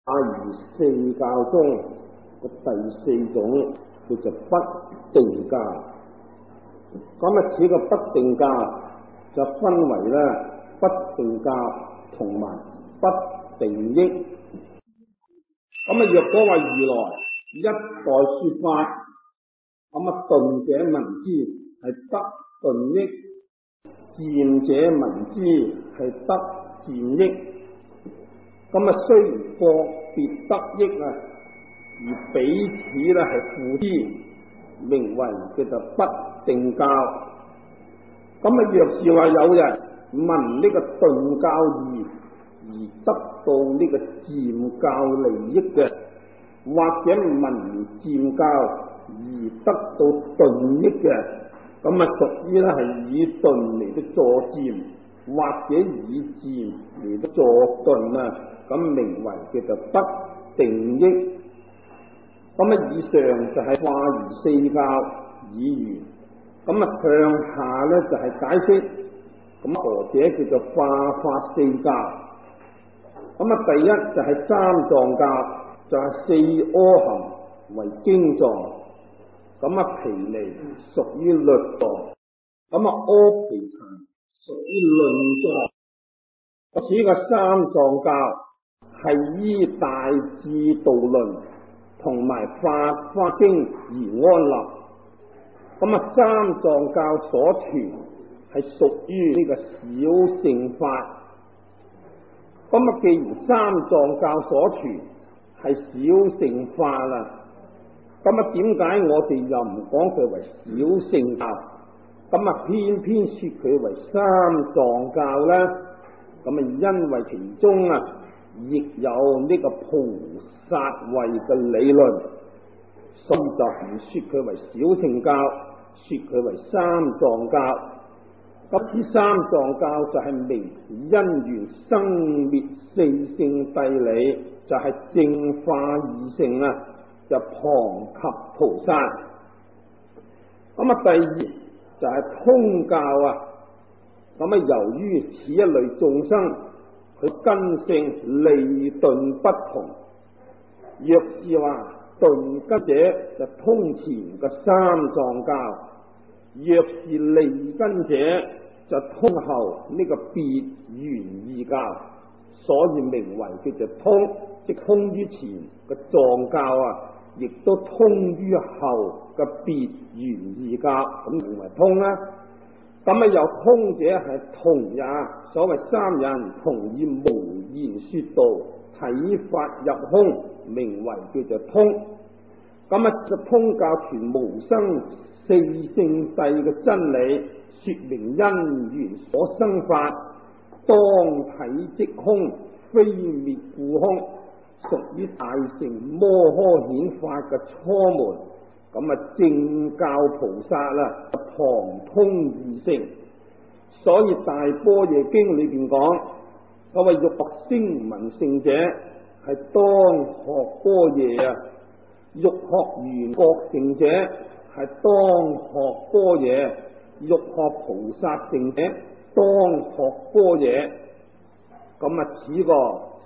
而四教中嘅第四種叫做不定教。咁此個不定教就分為咧不定教同埋不定益。咁若果話如來一代說法，咁頓者聞之係得頓益，漸者聞之係得漸益。咁雖然各別得益啊，而彼此咧係互之，名為叫做不定教。咁若是話有人聞呢個頓教義而得到呢個漸教利益嘅，或者聞漸教而得到頓益嘅，咁屬於咧係以頓嚟到助漸，或者以漸嚟到助頓啊，咁名為叫做不定益。咁以上就係化而四教已完，咁向下咧就係解釋，咁何者叫做化四教？咁第一就係三藏教，就係四阿含為經藏，咁毗尼屬於律藏，咁阿毗曇屬於論藏。此個三藏教係依大智度論同埋法華經而安立。咁三藏教所傳係屬於呢個小乘法。咁既然三藏教所傳係小乘法啦，咁點解我哋又唔講佢為小乘教？咁偏偏說佢為三藏教呢？咁因為其中亦有呢個菩薩位嘅理論，所以就唔說佢為小乘教，說佢為三藏教。咁呢三藏教就係明因緣生滅四聖諦理，就係正化二乘就旁及菩薩。咁第二就係通教咁由於此一類眾生佢根性利鈍不同，若是話鈍根者就通前嘅三藏教，若是利根者就通後呢個別圓二教，所以名為叫做通，即通於前嘅藏教亦都通於後嘅別圓二教，咁名為通啦。咁有通者係同也，所謂三人同以無言說道，體法入空，名為叫做通。就通教傳無生四聖諦嘅真理，說明因緣所生法，當體即空，非滅故空，屬於大乘摩訶顯法嘅初門。正教菩薩旁通二乘，所以大般若經裏邊講，欲學聲聞乘者係當學般若欲學緣覺乘者係當學般若，欲學菩薩乘者當學般若。此個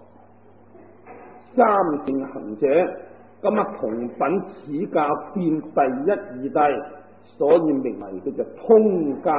三乘行者，同品此教遍第一義諦，所以名為叫做通教。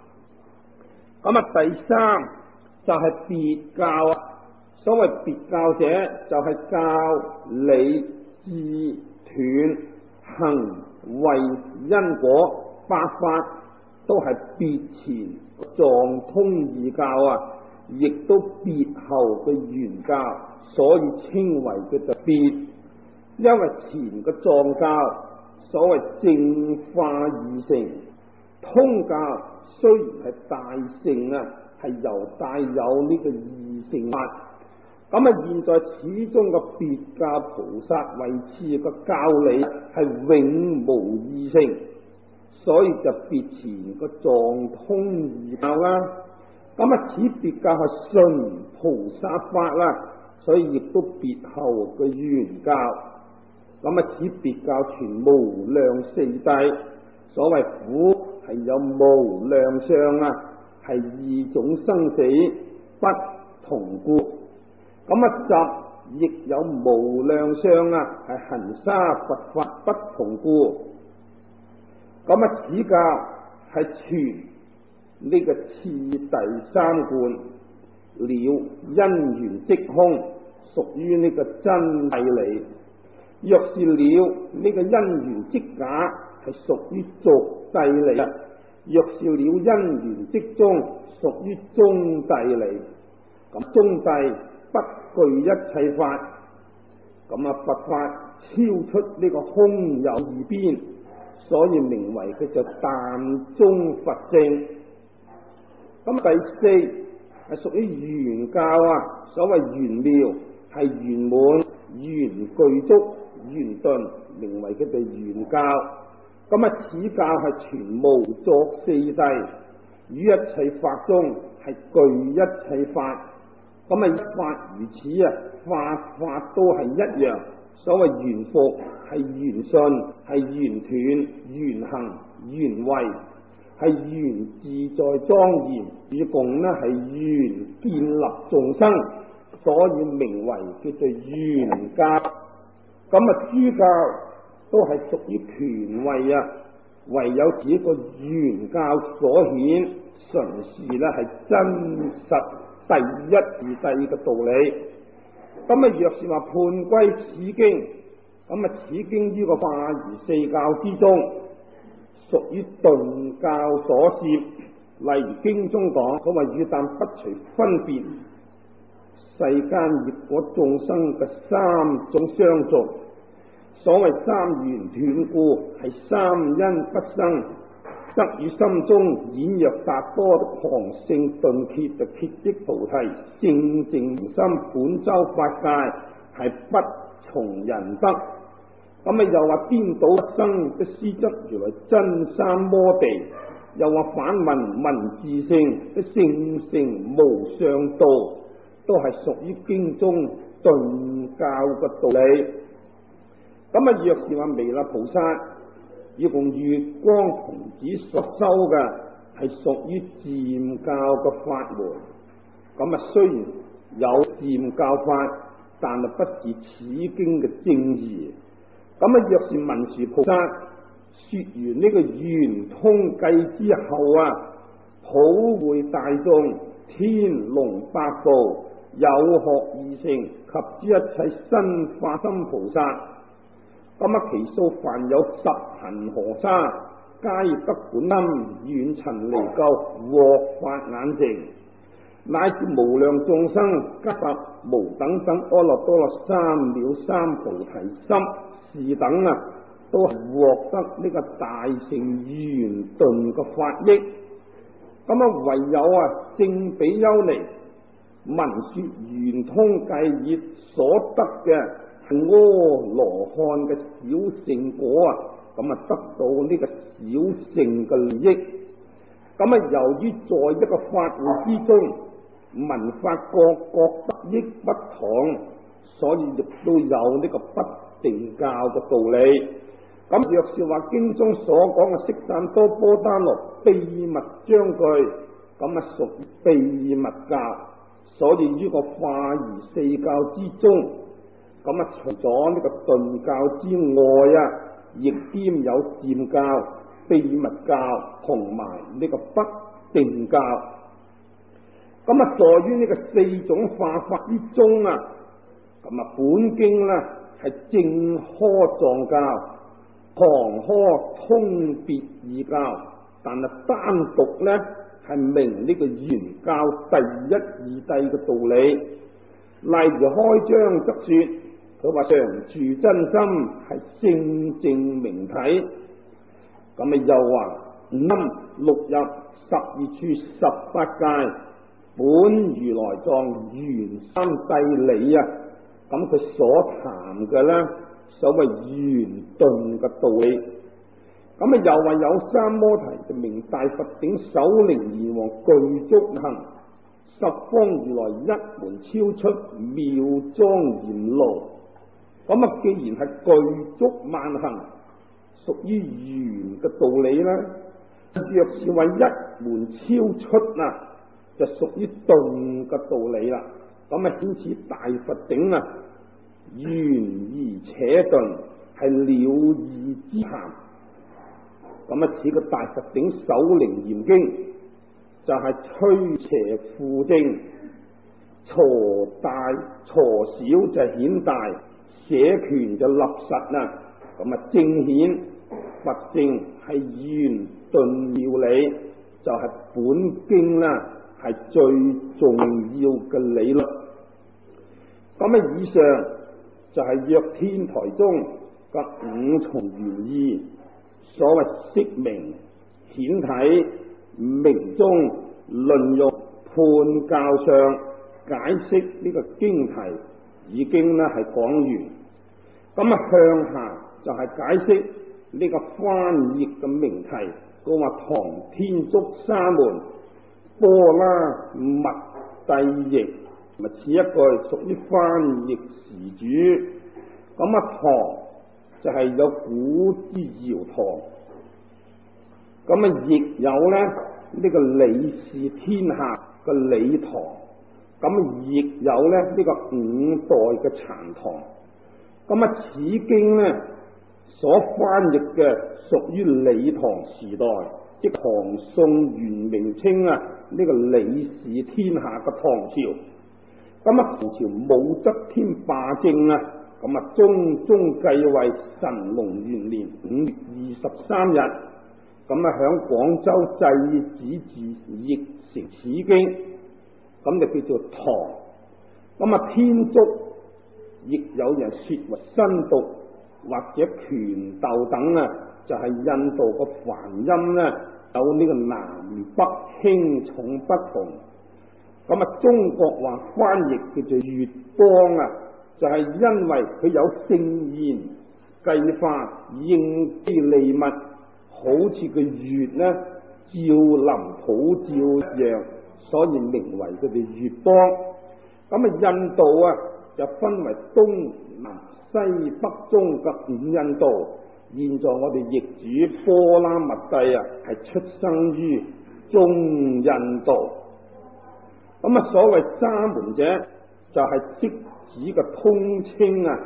第三就係別教，所謂別教者就係教理智斷行為因果八法都係別前藏通二教亦都別後嘅原教，所以稱為叫做別。因為前個藏教所謂正化二乘，通教雖然係大乘係由帶有呢個二乘法。現在始終個別教菩薩為次個教理係永無二乘，所以就別前個藏通二教啦。此別教係純菩薩法啦，所以亦都別後嘅原教。此別教傳無量四諦，所謂苦係有無量相係二種生死不同故。集亦有無量相啊，係恒沙佛法不同故。咁啊，此教係傳呢個次第三觀了因緣即空，屬於呢個真諦理。若是了呢個因緣即假，係屬於俗諦理啊。若是了因緣即中，屬於中諦理。咁中諦不具一切法，咁啊佛法超出呢個空有二邊，所以名為佢就淡中佛性。咁第四係屬於圓教啊，所謂圓妙係圓滿、圓具足、圓頓，名為佢哋圓教。咁啊，此教係全無作四諦，於一切法中係具一切法。咁啊，一法如此啊，法法都係一樣。所謂圓伏係圓順，係圓斷、圓行、圓慧，係圓自在莊嚴，與共呢係圓建立眾生，所以名為叫做圓教。咁啊，諸教都係屬於權位啊，唯有自己個圓教所顯，純是呢係真實第一義諦嘅道理。咁啊，若是話判歸此經，咁啊，此經於個化儀四教之中，屬於頓教所攝。例如經中講，所謂與但不隨分別，世間業果眾生嘅三種相續。所謂三緣斷故，係三因不生，則與心中演若達多的狂性頓歇就歇即菩提正淨心本周法界，係不從人得。咁啊，又話顛倒生的師則如來真三摩地，又話反問文自性的聖成無上道，都係屬於經中頓教嘅道理。咁啊，若是話彌勒菩薩要共月光童子所修嘅，係屬於漸教嘅法門。咁啊，雖然有漸教法，但係不是此經嘅正義。咁啊，若是文殊菩薩說完呢個圓通計之後啊，普會大眾，天龍八部有學二乘及之一切身化身菩薩。咁啊，其數凡有十恆河沙，皆得本因遠塵離垢，獲法眼淨，乃至無量眾生，皆得無等等阿耨多羅三藐三菩提心，是等啊，都係獲得呢個大乘圓頓嘅法益。咁啊，唯有啊聖比丘尼聞說圓通計業所得嘅阿羅漢嘅小乘果啊，咁啊得到呢個小乘嘅利益。咁啊，由於在一個法會之中，聞法各得益不同，所以亦都有呢個不定教嘅道理。咁若是話經中所講嘅悉讚多波丹羅秘密章句，咁啊屬秘密教，所以於個化儀四教之中，咁啊除咗呢個頓教之外啊，亦兼有漸教、秘密教同埋呢個不定教。咁啊，在於呢個四種化法之中啊，咁啊本經呢係正科藏教、旁科通別異教，但係單獨呢係明呢個圓教第一義諦嘅道理。例如開章則說，佢話常住真心係聖淨明體。咁啊又話五音六入12處18界本如來藏圓三諦理啊，咁佢所談嘅呢，所謂圓頓嘅道理。咁啊又話有三摩提就明大佛頂首楞嚴王具足行，十方如來一門超出妙莊嚴路。咁啊既然係具足萬行，屬於圓嘅道理啦。若是話一門超出啊，就屬於頓嘅道理啦。咁啊顯此大佛頂啊且頓，係了義之談。咁啊，似個大佛頂首楞嚴經就係摧邪扶正，鋤小就顯大，捨權就立實啦。咁啊，正顯佛性係圓頓妙理，就係本經啦，係最重要嘅理論。咁啊，以上就係若天台中嘅五重原意。所謂釋名、顯體、明宗、論用、判教上解釋呢個經題已經咧係講完。咁啊，向下就係解釋呢個翻譯嘅名題，講話唐天竺沙門波拉密帝譯，咪似一個屬於翻譯時主。咁啊，唐就係有古之堯唐，咁啊亦有咧呢個李氏天下嘅李唐，咁亦有咧呢個五代嘅殘唐。咁啊，此經咧所翻譯嘅屬於李唐時代，即唐宋元明清啊呢個李氏天下嘅唐朝。咁啊，唐朝武則天罷政啊，咁啊，中繼位神龍元年5月23日，咁啊，響廣州製紙寺譯成此經，咁就叫做唐。咁啊，天竺亦有人說為新讀或者拳鬥等啊，就係印度個梵音咧有呢個南北輕重不同。咁啊，中國話翻譯叫做月光啊，就係因為佢有聖言計法應機利物，好似個月咧照臨普照一樣，所以名為佢哋月光。咁啊，印度啊就分為東南西北中嘅五印度。現在我哋譯主波拉密帝啊，係出生於中印度。咁啊，所謂沙門者就係即指嘅通稱啊。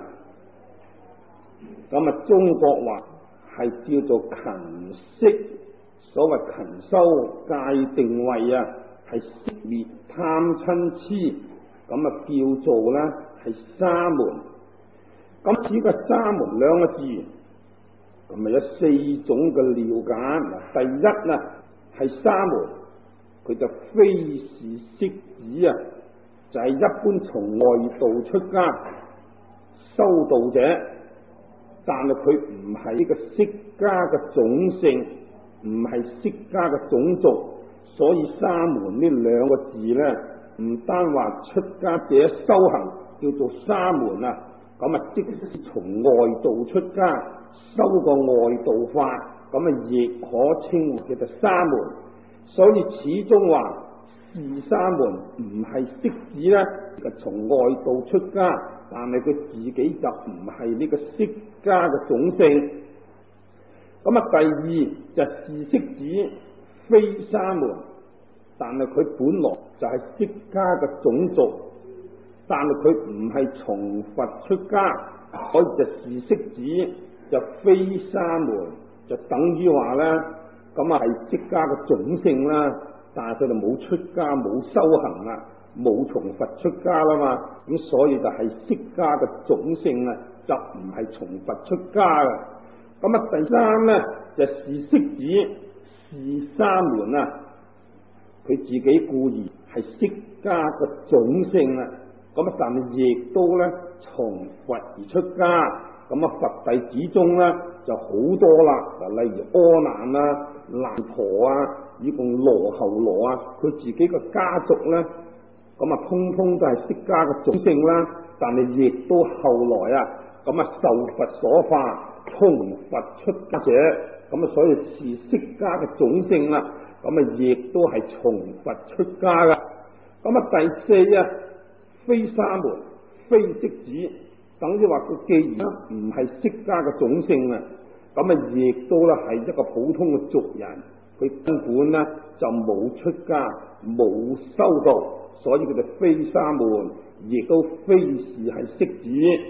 咁啊，中國話係叫做勤息，所謂勤修戒定慧啊，係息滅貪嗔癡，咁啊叫做咧係沙門。咁此個沙門兩個字，咁咪有4種嘅了解。第一啊，係沙門，佢就非是釋子啊，就係一般從外道出家修道者，但係佢唔係呢個釋迦嘅種姓，唔係釋迦嘅種族，所以沙門呢兩個字咧，唔單話出家者修行叫做沙門啊，咁啊即使從外道出家修個外道法，咁啊亦可稱叫做沙門。所以始終話是沙門唔係釋子咧，就從外道出家，但係佢自己就唔係呢個釋迦嘅種姓。咁啊，第二就是釋子非沙門，但係佢本來就係釋迦嘅種族，但係佢唔係從佛出家，所以就是釋子就非沙門，就等於話咧，咁啊係釋迦嘅種姓啦，但係佢哋冇出家冇修行啊，冇從佛出家啦嘛，咁所以就係釋迦嘅種姓啊，就唔係從佛出家啦。咁啊，第三咧就是釋子是沙門啊，佢自己固然係釋迦嘅種姓啊，咁啊但係亦都咧從佛而出家。咁啊，佛弟子中咧就好多啦，嗱，例如阿難啊、難陀啊，以共羅睺羅啊，佢自己個家族咧，咁啊，通通都係釋迦嘅種姓啦。但係亦都後來啊，咁啊受佛所化，從佛出家者，咁啊，所以是釋迦嘅種姓啦。咁啊，亦都係從佛出家噶。咁啊，第四啊，非沙門，非釋子。等於話佢既然唔係釋迦嘅種姓啊，咁啊亦都咧係一個普通嘅族人，佢根本咧就冇出家冇修道，所以佢就非沙門，亦都非是係釋子。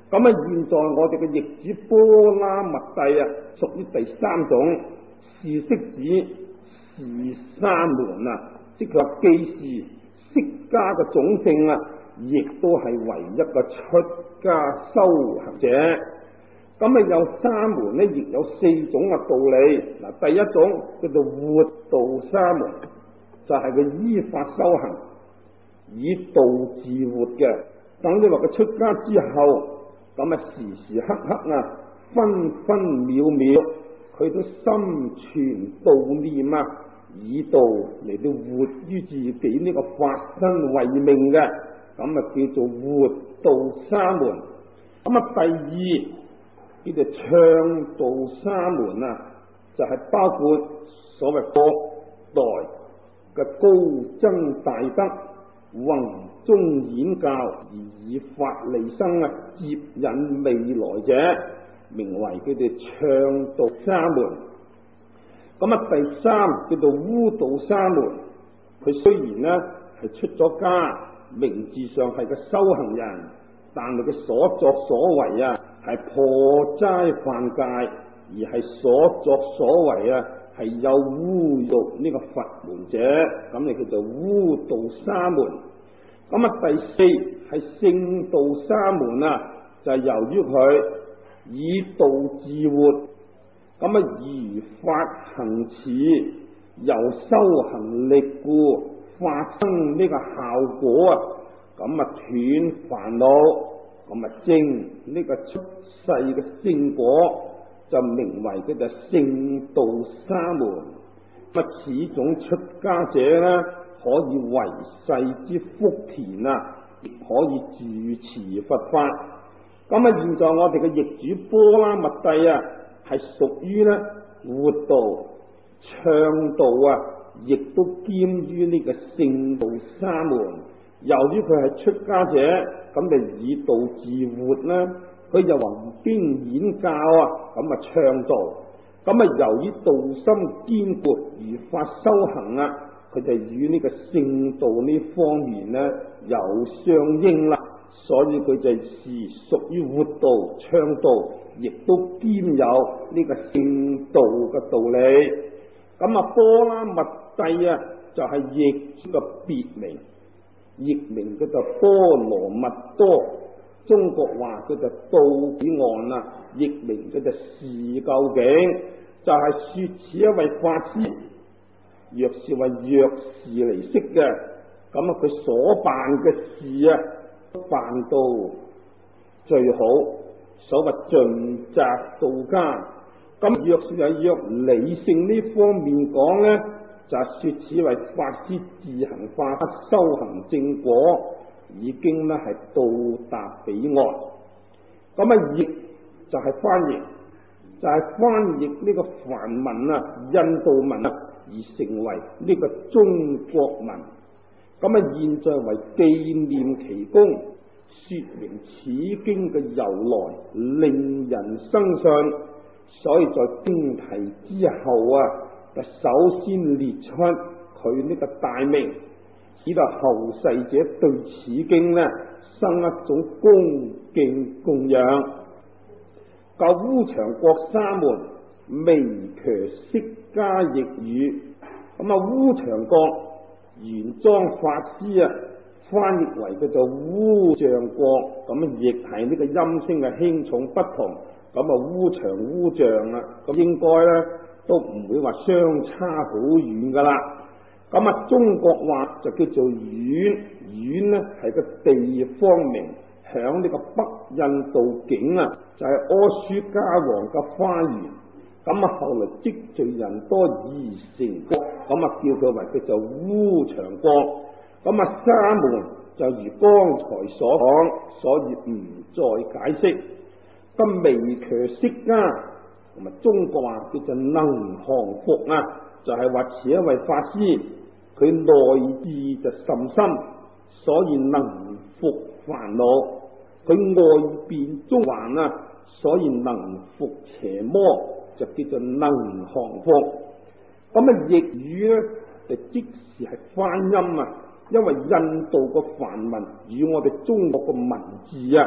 咁啊，現在我哋嘅譯主波拉密帝啊，屬於第三種，是釋子是沙門啊，即係話既是釋迦嘅種姓啊，亦都係唯一嘅出家修行者。咁啊，有沙門咧，亦有4種嘅道理。嗱，第一種叫做活道沙門，就係佢依法修行，以道自活嘅。等你話佢出家之後，咁啊時時刻刻啊，分分秒秒，佢都心存悼念啊，以道嚟到活於自己呢個法身為命嘅，咁啊叫做活道沙門。咁啊第二叫做倡導沙門啊，就係包括所謂各代嘅高僧大德宏中演教，而以法利生啊，接引未來者，名為佢哋倡導沙門。咁啊第三叫做污道沙門，佢雖然呢係出咗家，名字上係個修行人，但係佢所作所為啊係破齋犯戒，而係所作所為啊係有侮辱呢個佛門者，咁你叫做污道沙門。咁啊第四係聖道沙門啊，就係由於佢以道自活，咁啊如法行持，由修行力故發生呢個效果啊，咁啊斷煩惱，咁啊證呢個出世嘅聖果，就名為佢就聖道沙門。咁此種出家者呢，可以為世之福田啊，亦可以住持佛法。咁啊，現在我哋嘅譯主波拉密帝啊，係屬於咧活道、倡導啊，亦都兼於呢個聖道沙門。由於佢係出家者，咁就以道自活啦。佢又弘經演教啊，咁啊倡導。咁啊，由於道心堅固，如法修行啊，佢就與呢個聖道呢方面呢有相應啦。所以佢就係屬於活道、倡導，亦都兼有呢個聖道嘅道理。咁啊，波拉密帝啊，就係譯個別名，譯名叫做波羅蜜多，中國話叫做到彼岸啊，譯名叫做是究竟，就係說此一位法師，若是為弱士嚟識嘅，咁啊佢所辦嘅事啊，辦到最好，所謂盡責到家。咁若是係若理性呢方面講呢，就係說此為法師自行化修行正果，已經呢係到達彼岸。咁啊譯就係翻譯，就係翻譯呢個梵文啊、印度文啊，而成為呢個中國文。咁啊現在為紀念其功，說明此經嘅由來，令人生信。所以在經題之後啊，就首先列出佢呢個大名，使到後世者對此經呢生一種恭敬供養。舊烏場國沙門微瘸釋迦譯語，咁啊烏場國玄奘法師啊翻譯為叫做烏象國，咁亦係呢個音聲嘅輕重不同。咁啊烏場烏象啊，咁應該咧都唔會話相差好遠噶啦。咁啊中國話就叫做院，院呢係個地方名，響呢個北印度境啊，就係阿輸迦王嘅花園。咁啊後來積聚人多而成國，咁啊叫佢為叫做烏場國。咁啊沙門就如剛才所講，所以唔再解釋。咁微瘸釋迦同埋中國話叫做能降伏啊，就係話此一位法師，佢內智就甚深，所以能伏煩惱；佢外邊中環啊，所以能伏邪魔，就叫做能降伏。咁啊譯語咧就即時係翻音啊，因為印度個梵文與我哋中國個文字啊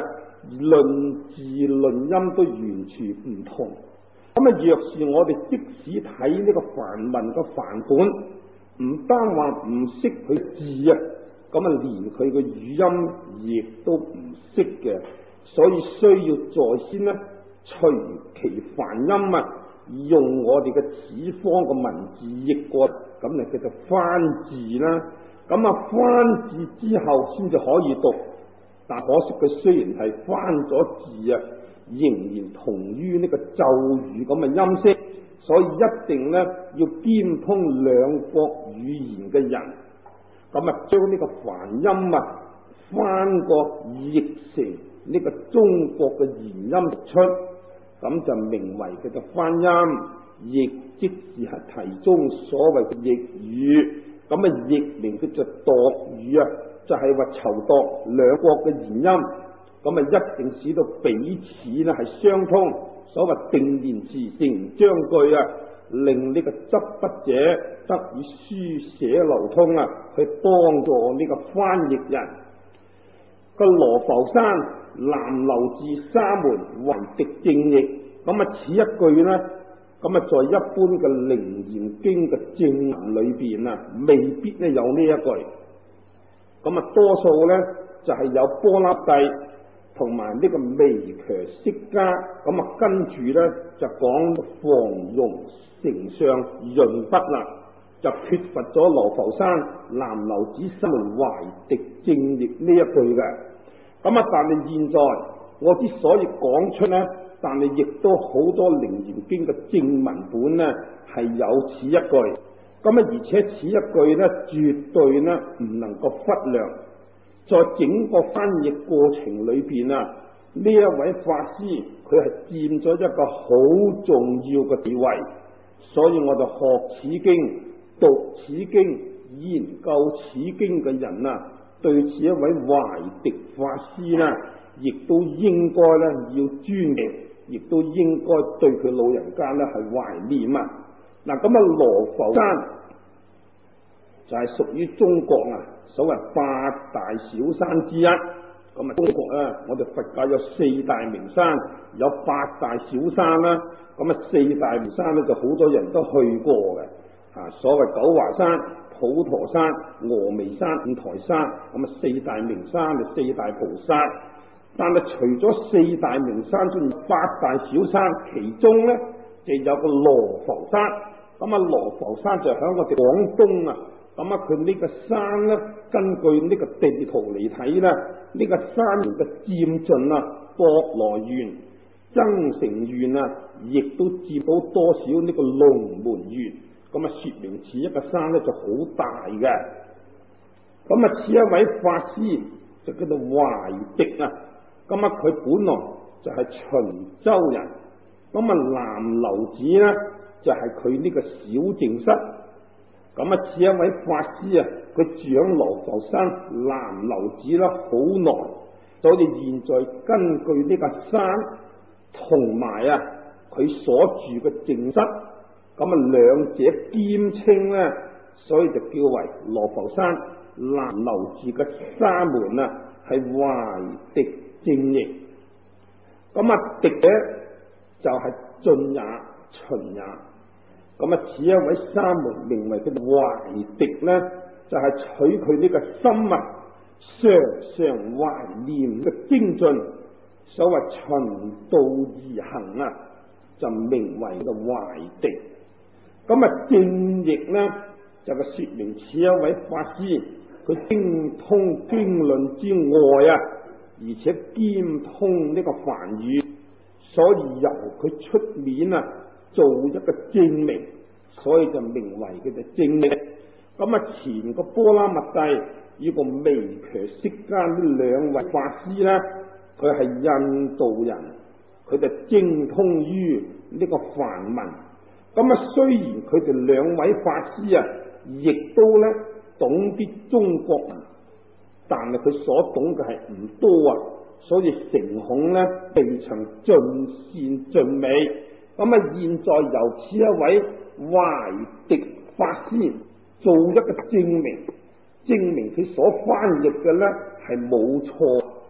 論字論音都完全唔同。咁啊，若是我哋即使睇呢個梵文嘅梵本，唔單話唔識佢字啊，咁啊連佢嘅語音亦都唔識嘅，所以需要在先呢，隨其梵音啊，用我哋嘅此方嘅文字譯過，咁就叫做翻字啦。咁啊翻字之後先至可以讀，但可惜佢雖然係翻咗字啊，仍然同於呢個咒語咁嘅音色，所以一定呢要兼通兩國語言嘅人，咁啊將呢個梵音啊翻過譯成呢個中國嘅言音出，咁就名為叫做翻音，亦即是係題中所謂嘅譯語，咁啊譯名叫做度語啊，就係話籌度兩國嘅言音，咁啊一定使到彼此呢係相通，所謂定言詞成章句啊，令呢個執筆者得以書寫流通啊，去幫助呢個翻譯人。個羅浮山南流至沙門為敵正譯，咁啊此一句呢，咁啊在一般嘅楞嚴經嘅正文裏邊啊，未必呢有呢一句，咁啊多數呢就係有波拉蒂同埋呢個微強釋迦，咁啊跟住呢就講防容丞相潤筆啦，就缺乏咗羅浮山南流至沙門懷敵正譯呢一句嘅。咁啊但係現在我之所以講出呢，但係亦都好多楞嚴經嘅正文本呢係有此一句，咁啊而且此一句呢絕對呢唔能夠忽略，在整個翻譯過程裏邊啊，呢一位法師佢係佔咗一個好重要嘅地位，所以我哋學此經、讀此經、研究此經嘅人啊，對此一位懷敵法師呢，亦都應該呢要尊敬，亦都應該對佢老人家呢係懷念啊。嗱，咁啊羅浮山就係屬於中國啊所謂八大小山之一。咁啊中國啊，我哋佛教有四大名山，有八大小山啦。咁啊四大名山咧就好多人都去過嘅，啊所謂九華山、普陀山、峨眉山、五台山，咁啊四大名山就四大菩薩。但係除咗四大名山之外，八大小山其中咧就有個羅浮山。咁啊羅浮山就喺我哋廣東啊。咁啊，佢呢個山咧，根據呢個地圖嚟睇咧，呢個山嘅佔盡啊，博羅縣、增城縣啊，亦都佔到多少呢個龍門縣。咁啊，說明此一個山咧就好大嘅。咁啊，此一位法師就叫做懷敵啊。咁啊，佢本來就係秦州人。咁啊，南流寺咧就係佢呢個小淨室。咁啊，此一位法師啊，佢住喺羅浮山南流寺啦，好耐。所以現在根據呢個山同埋啊佢所住嘅淨室，咁啊兩者兼稱咧，所以就叫為羅浮山南流寺嘅沙門啊，係懷敵正譯。咁啊敵嘅就係晉也、秦也。咁啊，此一位沙門名為佢懷敵咧，就係取佢呢個心啊，常常懷念嘅精進，所謂循道而行啊，就名為個懷敵。咁啊，正譯咧就係說明此一位法師，佢精通經論之外啊，而且兼通呢個梵語，所以由佢出面啊。做一個證明，所以就名為佢嘅正譯。咁啊，前個波拉密帝與個微強釋迦呢兩位法師咧，佢係印度人，佢就精通於呢個梵文。咁啊，雖然佢哋兩位法師啊，亦都咧懂啲中國文，但係佢所懂嘅係唔多啊，所以誠恐咧未曾盡善盡美。咁啊！現在由此一位懷敵法師做一個證明，證明佢所翻譯嘅咧係冇錯。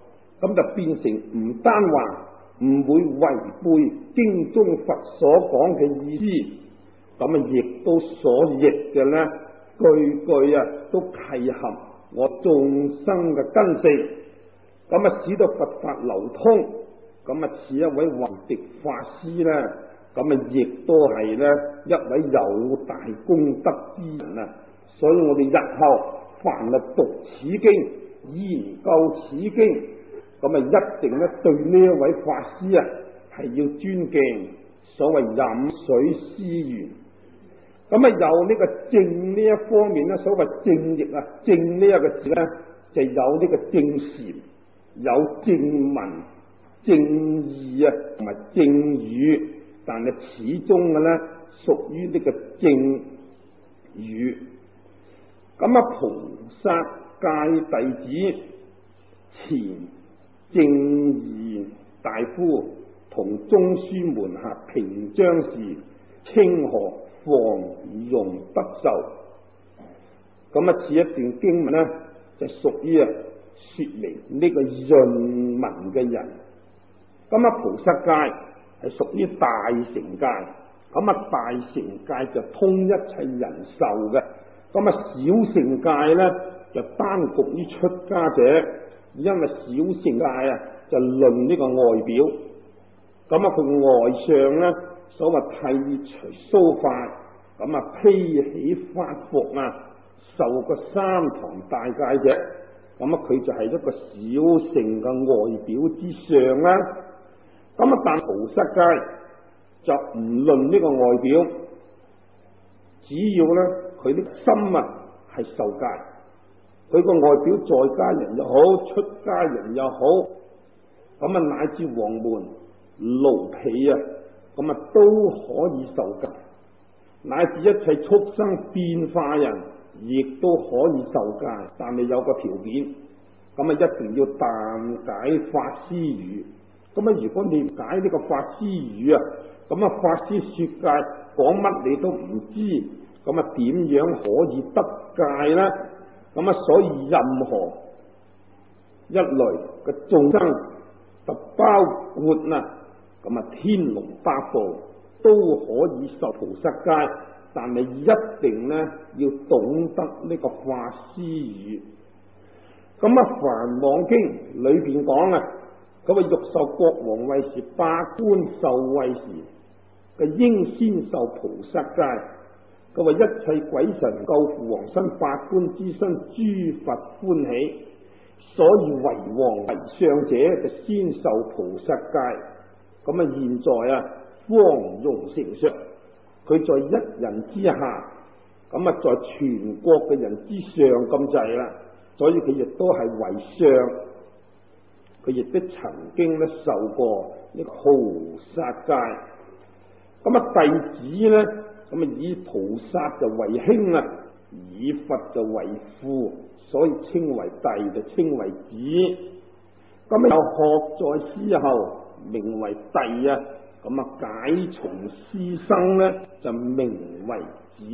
咁就變成唔單話唔會違背經中佛所講嘅意思，咁亦都所譯嘅呢句句都契合我眾生嘅根性，咁使到佛法流通，咁似一位弘迪法師呢，咁亦都係呢一位有大功德之人啊！所以我哋日後凡係讀此經、研究此經，咁一定咧對呢一位法師係要尊敬，所謂飲水思源。咁有呢個正呢一方面咧，所謂正譯正呢一個字咧，就有呢個正禪，有正文、正義同埋正語，但係始終嘅咧屬於呢個正語。咁菩薩戒弟子前正義大夫同宗書門下平章事清河房容德壽，咁此一段經文呢，就屬於說明呢個潤文嘅人。咁菩薩戒係屬於大乘戒，咁大乘戒就通一切人受嘅，咁小乘戒呢，就單局於出家者，因為小乘戒就論呢個外表，咁佢外相呢，所謂剃除鬚髮，咁披起法服受個三堂大戒者，咁佢就係一個小乘嘅外表之上啦。咁但菩薩戒就唔論呢個外表，只要呢佢啲心係受戒，佢個外表在家人又好，出家人又好，咁乃至黃門奴婢咁都可以受戒，乃至一切畜生變化人亦都可以受戒，但係有個條件，咁一定要但解法師語。咁如果你唔解呢個法師語咁法師說戒講乜你都唔知，咁點樣可以得戒呢？咁所以任何一類嘅眾生，就包括咁天龍八部都可以受菩薩戒，但係一定呢要懂得呢個法師語。咁梵網經裏邊講咁欲受國王位時，百官受位時，嘅應先受菩薩戒。佢話一切鬼神救父王身法官之身，諸佛歡喜，所以為王為相者就先受菩薩戒。咁現在方容成相，佢在一人之下，咁在全國嘅人之上咁滯啦，所以佢亦都係為相，佢亦都曾經咧受過呢個菩薩戒。咁弟子呢，咁以菩薩就為兄以佛就為父，所以稱為弟，就稱為子。咁又學在師後，名為弟咁解從師生呢，就名為子。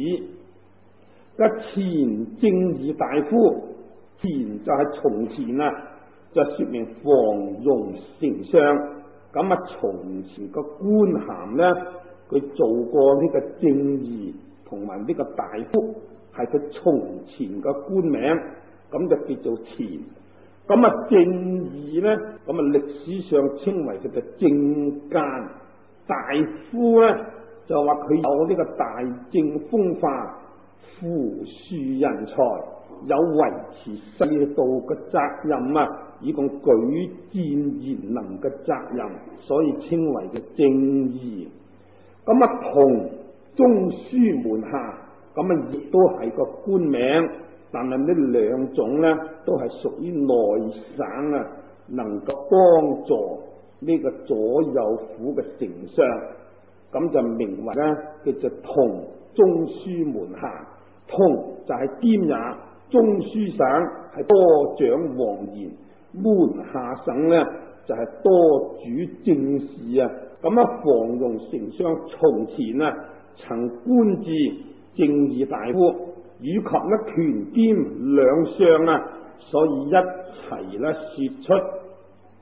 前正義大夫，前就係從前就說明房容成相。咁從前個官銜呢，佢做過呢個正義同埋呢個大夫，係佢從前個官名，咁就叫做前。咁正義呢，咁歷史上稱為佢嘅正奸。大夫呢，就話佢有呢個大政風範，扶樹人才，有維持世道嘅責任以共舉薦賢能嘅責任，所以稱為嘅正義。咁同宗書門下，咁亦都係個官名，但係呢兩種呢，都係屬於內省能夠幫助呢個左右府嘅丞相，咁就名為呢叫做同宗書門下。同就係兼也，中書省係多掌黃言，門下省呢就係多主政事咁房容成相從前曾官至正義大夫，以及權兼兩相所以一齊說出。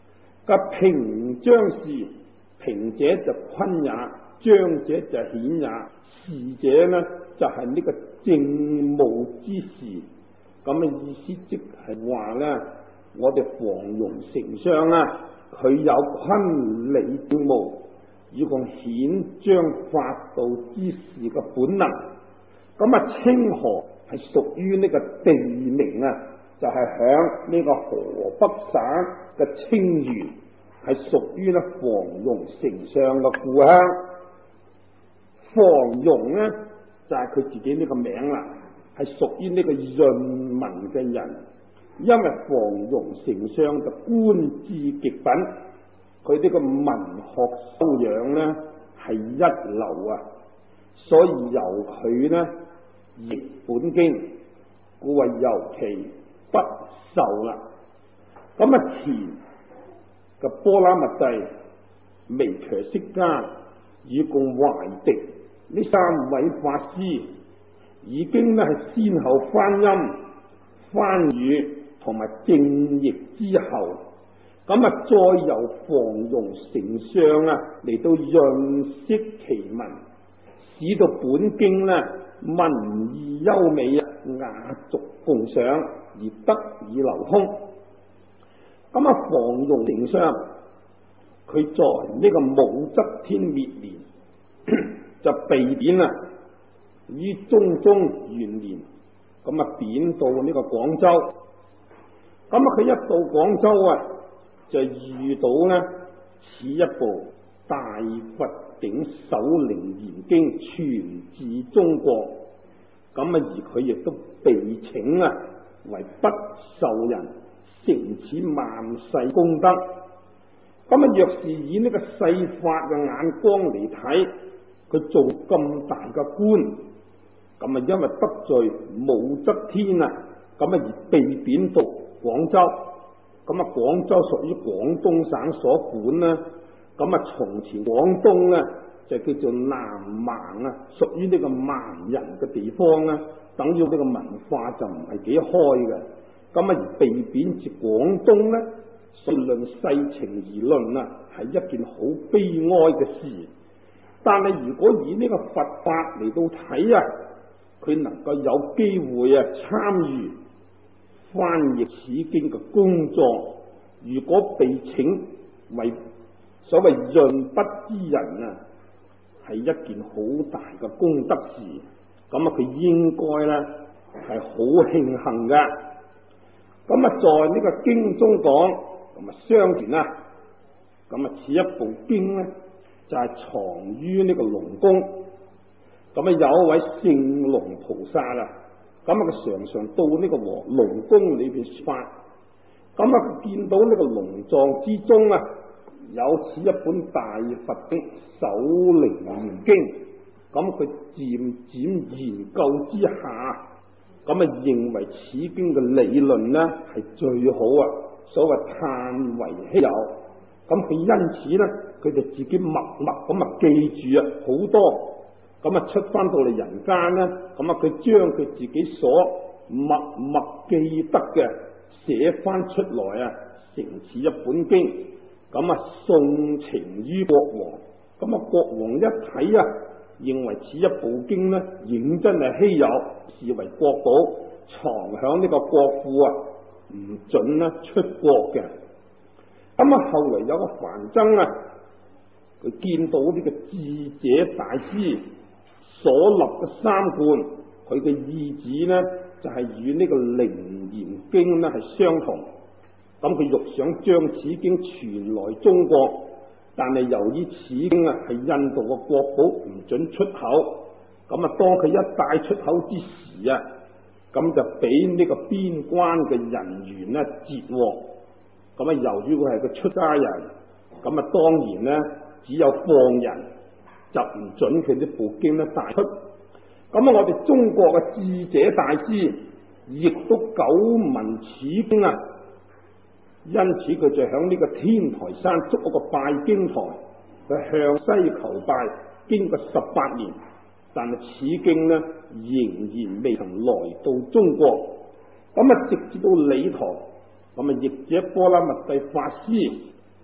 嘅平將事，平者就坤也，將者就顯也，事者呢就係呢個政務之事。咁嘅意思即係話呢，我哋房容丞相啊，佢有坤理政務，以及顯彰法度之事嘅本能。咁啊，清河係屬於呢個地名啊，就係響呢個河北省嘅清縣，係屬於呢房容丞相嘅故鄉。房容呢就係佢自己呢個名啦，係屬於呢個潤民嘅人。因為房容丞相就官至極品，佢呢個文學修養呢係一流啊，所以由佢呢譯本經，故為尤其不受啦。咁啊，前嘅波羅蜜帝、彌陀釋迦以共懷迪呢三位法師，已經呢係先後翻音、翻譯同埋正譯之後，咁啊再由房容丞相啊嚟到潤色其文，使到本經呢文意優美啊，雅俗共賞而得以流通。咁啊，房容丞相佢在呢個武則天滅年就被貶啊，於中元年，咁啊貶到呢個廣州。咁啊，佢一到廣州啊，就遇到呢此一部大佛頂首楞嚴經傳至中國。咁啊，而佢亦都被請啊為不受人，成此萬世功德。咁啊，若是以呢個世法嘅眼光嚟睇，佢做咁大嘅官，咁啊因為得罪武則天啊，咁啊而被貶到廣州。咁啊，廣州屬於廣東省所管啦。咁啊，從前廣東呢就叫做南蠻啊，屬於呢個蠻人嘅地方啦，等於呢個文化就唔係幾開嘅。咁啊，而被貶至廣東呢，所以論世情而論啊，係一件好悲哀嘅事。但係如果以呢個佛法嚟到睇啊，佢能夠有機會啊參與翻譯此經嘅工作，如果被請為所謂潤筆之人啊，係一件好大嘅功德事。咁啊，佢應該咧係好慶幸嘅。咁啊，在呢個經中講，咁啊相傳啦，咁啊此一部經咧就係藏於呢個龍宮。咁啊有一位聖龍菩薩啊，咁啊佢常常到呢個龍宮裏邊發。咁啊佢見到呢個龍藏之中啊，有此一本大佛經首楞嚴經。咁佢漸漸研究之下，咁啊認為此經嘅理論呢係最好啊，所謂嘆為稀有。咁佢因此呢，佢就自己默默咁啊記住啊好多。咁啊出翻到嚟人間呢，咁啊佢將佢自己所默默記得嘅寫翻出來啊，成此一本經。咁啊送呈於國王。咁啊國王一睇啊，認為此一部經呢，認真係稀有，視為國寶，藏響呢個國庫啊，唔准呢出國嘅。咁啊，後來有個梵僧啊，佢見到呢個智者大師所立嘅三觀，佢嘅意旨呢，就係與呢個楞嚴經呢係相同。咁佢欲想將此經傳來中國。但係由於此經啊係印度嘅國寶，唔准出口。咁啊，當佢一帶出口之時啊，咁就俾呢個邊關嘅人員呢截獲。咁啊，由於佢係個出家人，咁啊當然呢只有放人，就唔准佢呢部經呢帶出。咁啊，我哋中國嘅智者大師亦都久聞此經啊。因此佢就響呢個天台山築一個拜經台，佢向西求拜，經過18年，但係此經呢仍然未曾來到中國。咁啊，直至到理唐，咁啊譯者波羅蜜帝法師，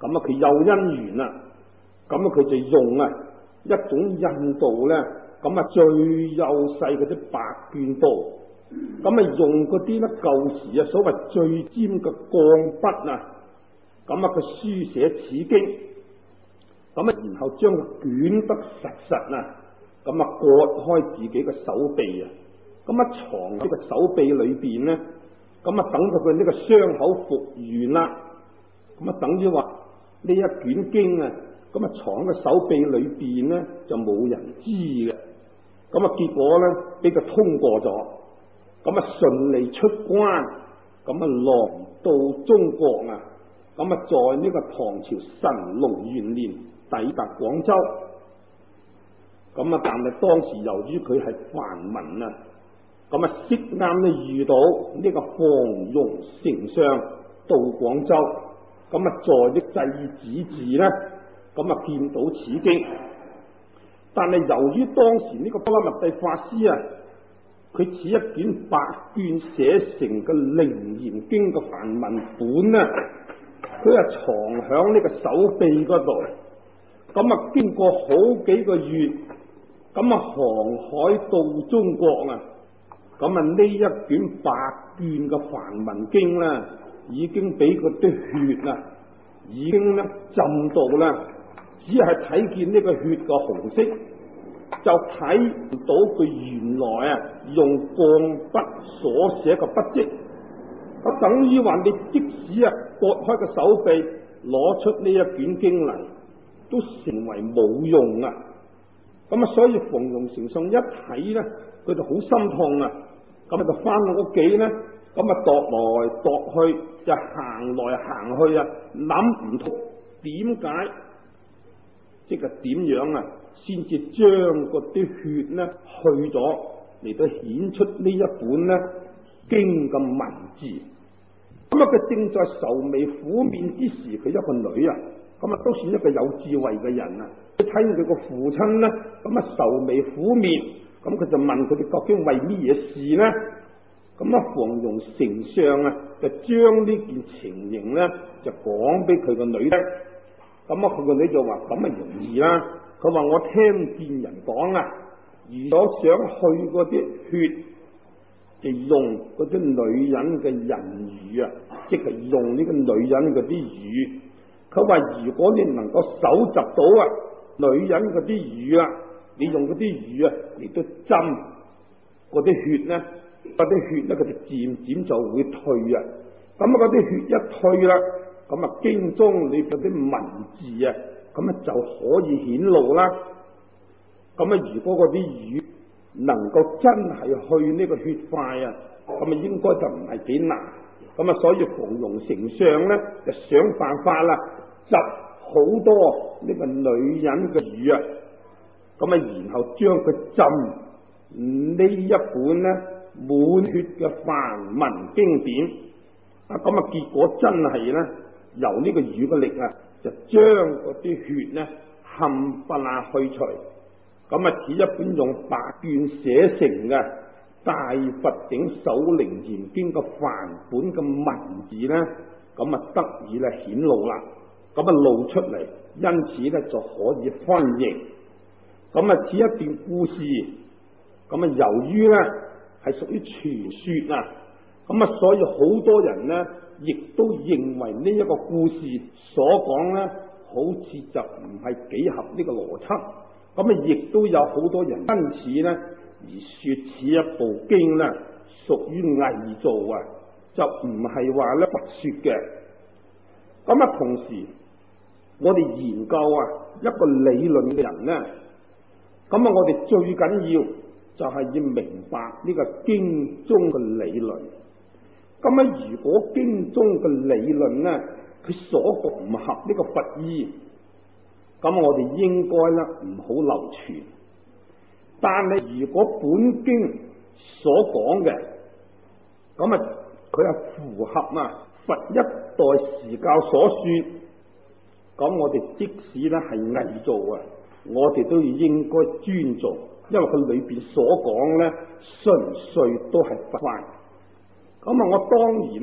咁啊佢有因緣啦，咁啊佢就用一種印度咧，咁啊最幼細嗰啲白絹刀。咁啊用嗰啲咧舊時所謂最尖嘅鋼筆咁啊佢書寫此經，咁啊然後將佢捲得實實咁啊割開自己嘅手臂咁啊藏喺個手臂裏邊咧，咁啊等到佢呢個傷口復原啦，咁啊等於話呢一卷經咁啊藏喺個手臂裏邊咧就冇人知嘅，咁啊結果咧俾佢通過咗。咁啊順利出關，咁啊來到中國咁啊在呢個唐朝神龍元年抵達廣州，咁啊但係當時由於佢係梵文咁啊適啱咧遇到呢個黃蓉丞相到廣州，咁啊在啲祭子寺咧，咁啊見到此經，但係由於當時呢個波羅蜜帝法師佢此一卷白絹寫成嘅《楞嚴經》嘅梵文本佢藏響呢個手臂嗰度，咁啊經過好幾個月，咁啊航海到中國咁啊呢一卷白絹嘅梵文經已經俾嗰啲血已經浸到只係睇見呢個血嘅紅色，就睇唔到佢原來用鋼筆所寫嘅筆跡，等於話你即使割開個手臂攞出呢一卷經嚟，都成為冇用咁所以馮蓉丞相一睇呢，佢就好心痛咁就翻到屋企呢，咁踱來踱去，就行來行去諗唔通點解，即係點樣先至將嗰啲血去咗，嚟到顯出呢一本經嘅文字。咁佢正在愁眉苦面之時，佢一個女咁都算一個有智慧嘅人佢睇見佢個父親咁愁眉苦面，咁佢就問佢哋究竟為乜嘢事呢？咁馮蓉丞相就將呢件情形就講俾佢個女聽。咁佢個女就話咁容易啦。佢話我聽見人講如果想去嗰啲血，就用嗰啲女人嘅人魚即係用呢個女人嗰啲魚。佢話如果你能夠搜集到女人嗰啲魚你用嗰啲魚嚟到針嗰啲血嗰啲血佢就漸漸就會退咁嗰啲血一退啦，咁經中你嗰啲文字咁就可以顯露啦。咁如果嗰啲魚能夠真係去呢個血塊咁應該就唔係幾難。咁所以馮蓉丞相就想辦法集好多呢個女人嘅魚咁然後將佢浸呢一本滿血嘅梵文經典咁結果真係由呢個魚嘅力就將嗰啲血冚唪唥去除。咁此一本用白絹寫成嘅大佛頂首楞嚴經嘅梵本嘅文字咁得以顯露啦，咁露出嚟，因此就可以翻譯。咁此一段故事，咁由於係屬於傳說咁所以好多人亦都認為呢一個故事所講好似就唔係幾合呢個邏輯。咁亦都有好多人因此而說此一部經屬於偽造就唔係話佛說嘅。咁同時我哋研究一個理論嘅人咁我哋最緊要就係要明白呢個經中嘅理論。咁如果經中嘅理論佢所講唔合呢個佛意，咁我哋應該唔好流傳。但係如果本經所講嘅咁佢符合佛一代時教所說，咁我哋即使係偽造我哋都要應該尊重，因為佢裏邊所講純粹都係佛法。咁我當然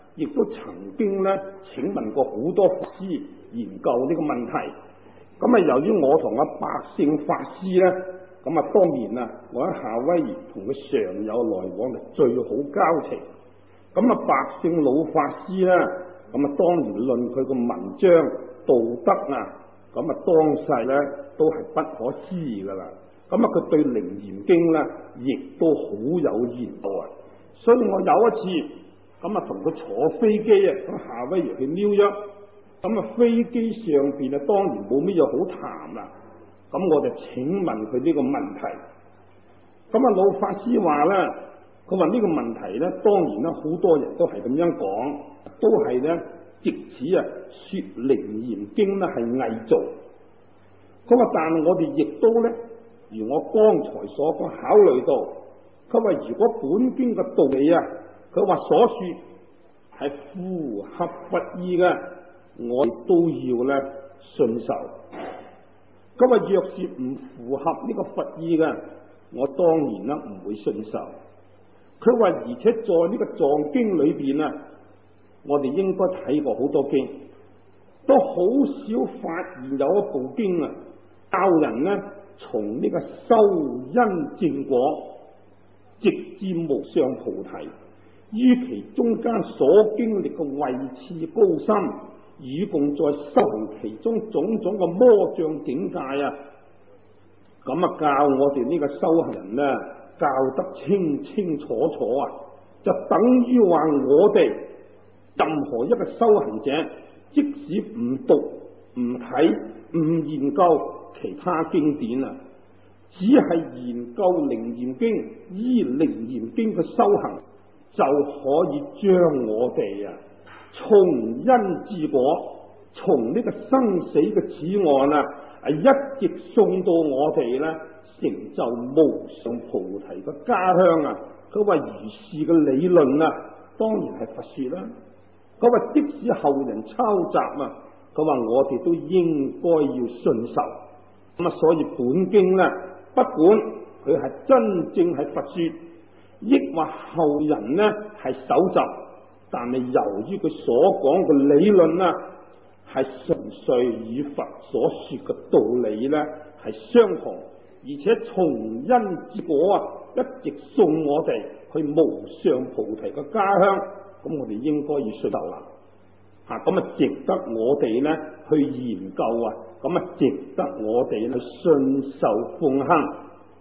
亦都曾經咧請問過好多法師研究呢個問題。咁啊，由於我同阿白勝法師咧，咁啊當然啊，我喺夏威夷同佢常有來往，就最好交情。咁啊，白勝老法師咧，咁啊當然論佢個文章道德啊，咁啊當世咧都係不可思議噶啦。咁啊，佢對《楞嚴經》咧，亦都好有研究啊。所以我有一次咁啊，同佢坐飛機啊，咁夏威夷去紐約，咁啊飛機上邊啊，當然冇咩嘢好談啦。咁我就請問佢呢個問題。咁啊，老法師話咧，佢話呢個問題咧，當然啦，好多人都係咁樣講，都係咧藉此啊說《楞嚴經》咧係偽造。佢話，但係我哋亦都咧，如我剛才所講，考慮到，佢話如果本經嘅道理啊，佢話所說係符合佛意嘅，我哋都要咧信受。佢話若是唔符合呢個佛意嘅，我當然啦唔會信受。佢話而且在呢個藏經裏邊啊，我哋應該睇過好多經，都好少發現有一部經啊，教人呢從呢個修因正果直至無上菩提，於其中間所經歷嘅位次高深，以共在修行其中種種嘅魔障境界啊，咁啊教我哋呢個修行人呢，教得清清楚楚啊，就等於話我哋任何一個修行者，即使唔讀唔睇唔研究其他經典啊，只係研究《楞嚴經》，依《楞嚴經》嘅修行，就可以將我哋啊從因至果，從呢個生死嘅此岸啊，一直送到我哋咧成就無上菩提嘅家鄉啊！佢話如是嘅理論啊，當然係佛說啦。佢話即使後人抄襲啊，佢話我哋都應該要信受。咁啊，所以本經咧，不管佢係真正係佛說，抑或後人呢係搜集，但係由於佢所講嘅理論啊，係純粹與佛所說嘅道理呢係相同，而且從因至果啊，一直送我哋去無上菩提嘅家鄉，咁我哋應該要信受啦。咁啊值得我哋呢去研究啊，咁啊值得我哋去信受奉行。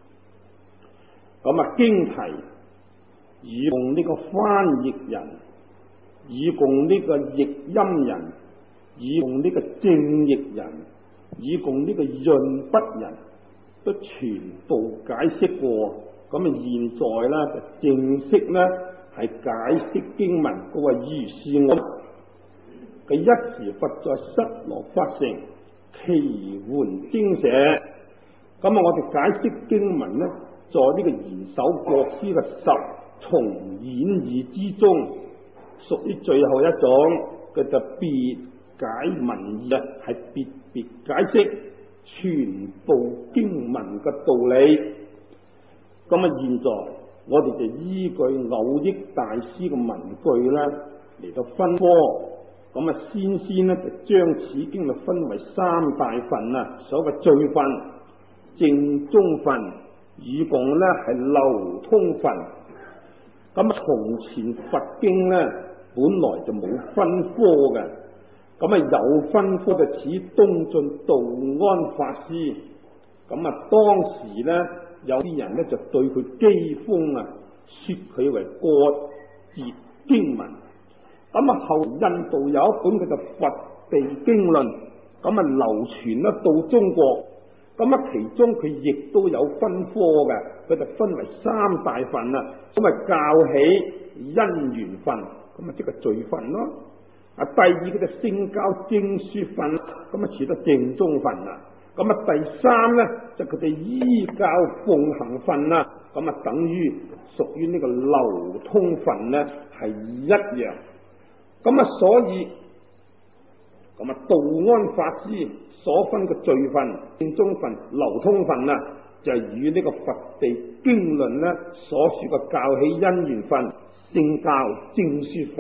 咁啊經題以供呢個翻譯人，以供呢個譯音人，以供呢個正譯人，以供呢個潤筆人，都全部解釋過。咁啊現在咧就正式咧係解釋經文。佢話如是我佢一時佛在室羅法城奇緩經舍。咁啊我哋解釋經文咧，在呢個賢首國師嘅十重演義之中，屬於最後一種，佢就別解文義啊，係別解釋全部經文嘅道理。咁啊，現在我哋就依據藕益大師嘅文句咧嚟到分科。咁啊，先咧就將此經就分為三大份啊，所謂序分、正宗分，以共咧係流通分。咁從前佛經咧本來就冇分科嘅，咁啊有分科就似東晉道安法師。咁啊當時咧有啲人咧就對佢譏諷啊，說佢為割節經文。咁啊後印度有一本叫做《佛地經論》，咁啊流傳得到中國。咁啊其中佢亦都有分科嘅，佢就分為三大份啊。咁啊教起因緣分，咁啊即係序分咯。第二個就聖教正說分，咁啊似得正宗分啦。咁啊第三咧就佢哋依教奉行分啦，咁啊等於屬於呢個流通分咧係一樣。咁啊所以咁啊道安法師所分嘅序分、正宗分、流通分啊，就係與呢個佛地經論咧所說嘅教起因緣分、聖教正說分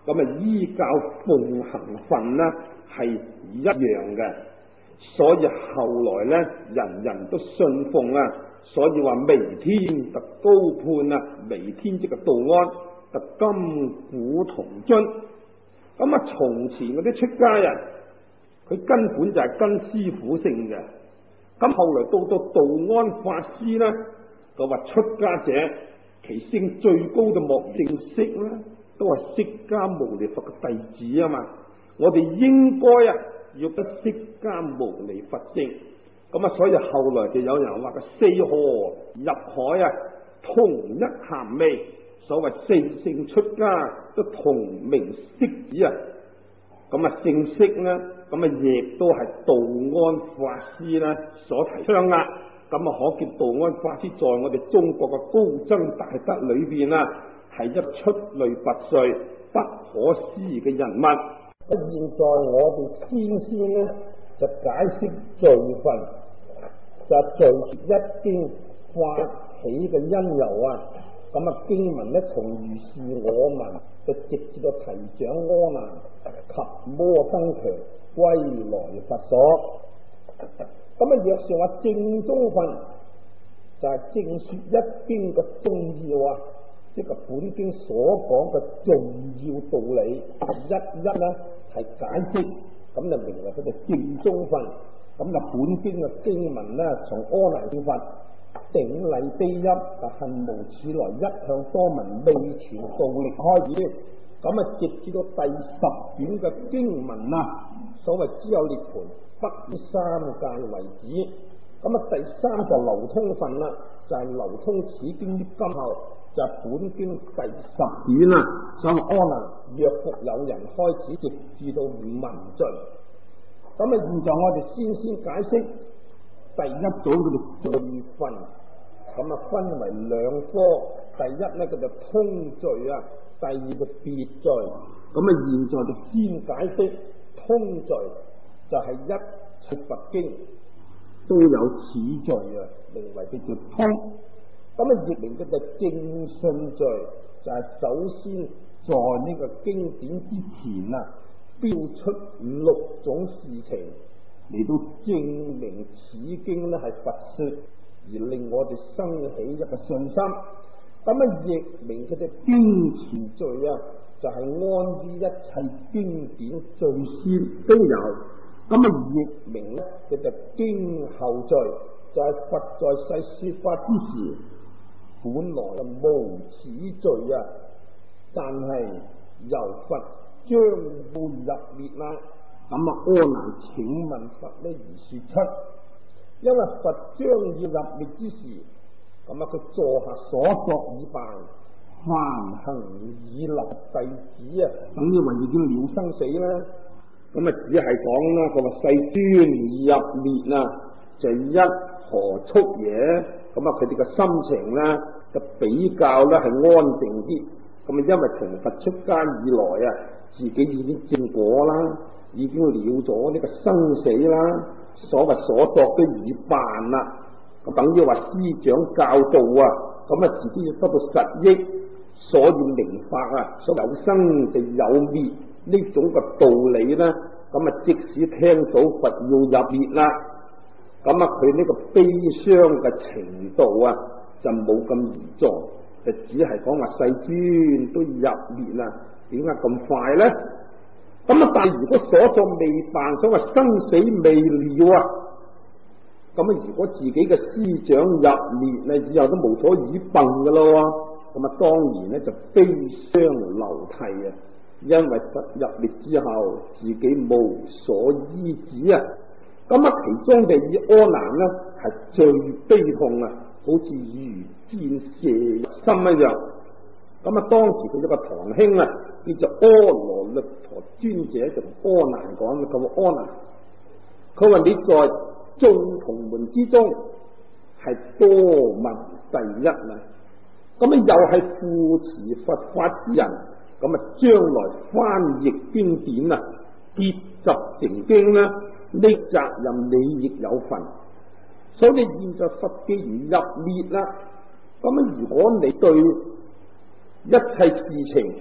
咁啊依教奉行分呢係一樣嘅，所以後來呢，人人都信奉啊，所以話彌天特高判啊，彌天即係道安，特金古銅樽。咁啊從前嗰啲出家人，佢根本就係跟師傅姓嘅。咁後來到道安法師呢，就話出家者其姓最高就莫正式啦，都係釋迦牟尼佛嘅弟子啊嘛。我哋應該啊要得釋迦牟尼佛姓。咁啊，所以後來就有人話個四河入海啊，同一鹹味。所謂四姓出家都同名釋子啊。咁啊，正式呢，咁啊亦都係道安法師呢所提倡啊。咁啊，可見道安法師在我哋中國嘅高僧大德裏邊啊，係一出類拔萃、不可思議嘅人物。現在我哋先呢就解釋罪分，就罪一經發起嘅因由啊。咁啊，經文呢從如是我聞，就直至到提掌阿難及摩登強歸來佛所。咁啊，若是話正宗分，就係正說一經嘅重要啊，即係本經所講嘅重要道理，一呢係解釋，咁就名為佢哋正宗分。咁就本經嘅經文呢，從阿難見佛頂禮悲泣，恨無始來一向多聞未傳道力開始。咁啊，直至到第10卷嘅經文啊，所謂只有涅槃不三界為止。咁啊，第3就流通分啦，就係流通此經於今後，就係本經第10卷啦。所以阿難若復有人開始，直至到聞盡。咁啊，現在我哋先解釋第一組嘅罪分。咁啊，分為2科，第一呢，佢就通罪啊，第二個別罪。咁啊，現在就先解釋通罪，就係一切佛經都有此罪啊，名為叫做通。咁啊，譯名叫做正信罪，就係首先在呢個經典之前啊，標出6種事情嚟到證明此經呢係佛說，而令我哋生起一個信心。咁啊，譯名佢哋經前罪啊，就係安於一切經典最先都有。咁啊，譯名咧佢就經後罪，就係佛在世說法之時，本來就無此罪啊，但係由佛將會入滅啦。咁啊，阿難請問佛呢而說出，因為佛將要入滅之時，咁啊佢座下所作已辦，梵行已立弟子啊，等於話已經了生死啦。咁啊，只係講啦，佢話世尊入滅啊，就一何速也。咁啊，佢哋嘅心情咧就比較咧係安定啲。咁啊，因為從佛出家以來啊，自己已經證果啦，已經了咗呢個生死啦，所謂所作都已辦啦。咁等於話師長教導啊，咁啊自己要得到實益，所以明白啊，所有生就有滅呢種嘅道理咧。咁啊，即使聽到佛要入滅啦，咁啊佢呢個悲傷嘅程度啊就冇咁嚴重，就只係講話世尊都入滅啦，點解咁快咧？咁啊，但係如果所作未辦，所謂生死未了啊，咁啊，如果自己嘅師長入滅咧，以後都無所依憑噶咯，咁啊，當然咧就悲傷流涕啊，因為佛入滅之後，自己無所依止啊。咁啊，其中就以阿難呢係最悲痛啊，好似如箭射入心一樣。咁啊，當時佢有個堂兄啊，叫做阿羅律陀尊者，就同阿難講，佢話阿難，佢話你在眾同門之中係多聞第一啊，咁啊又係扶持佛法之人，咁啊將來翻譯經典啊，結集成經啦，呢責任你亦有份。所以你現在佛既然入滅啦，咁啊如果你對一切事情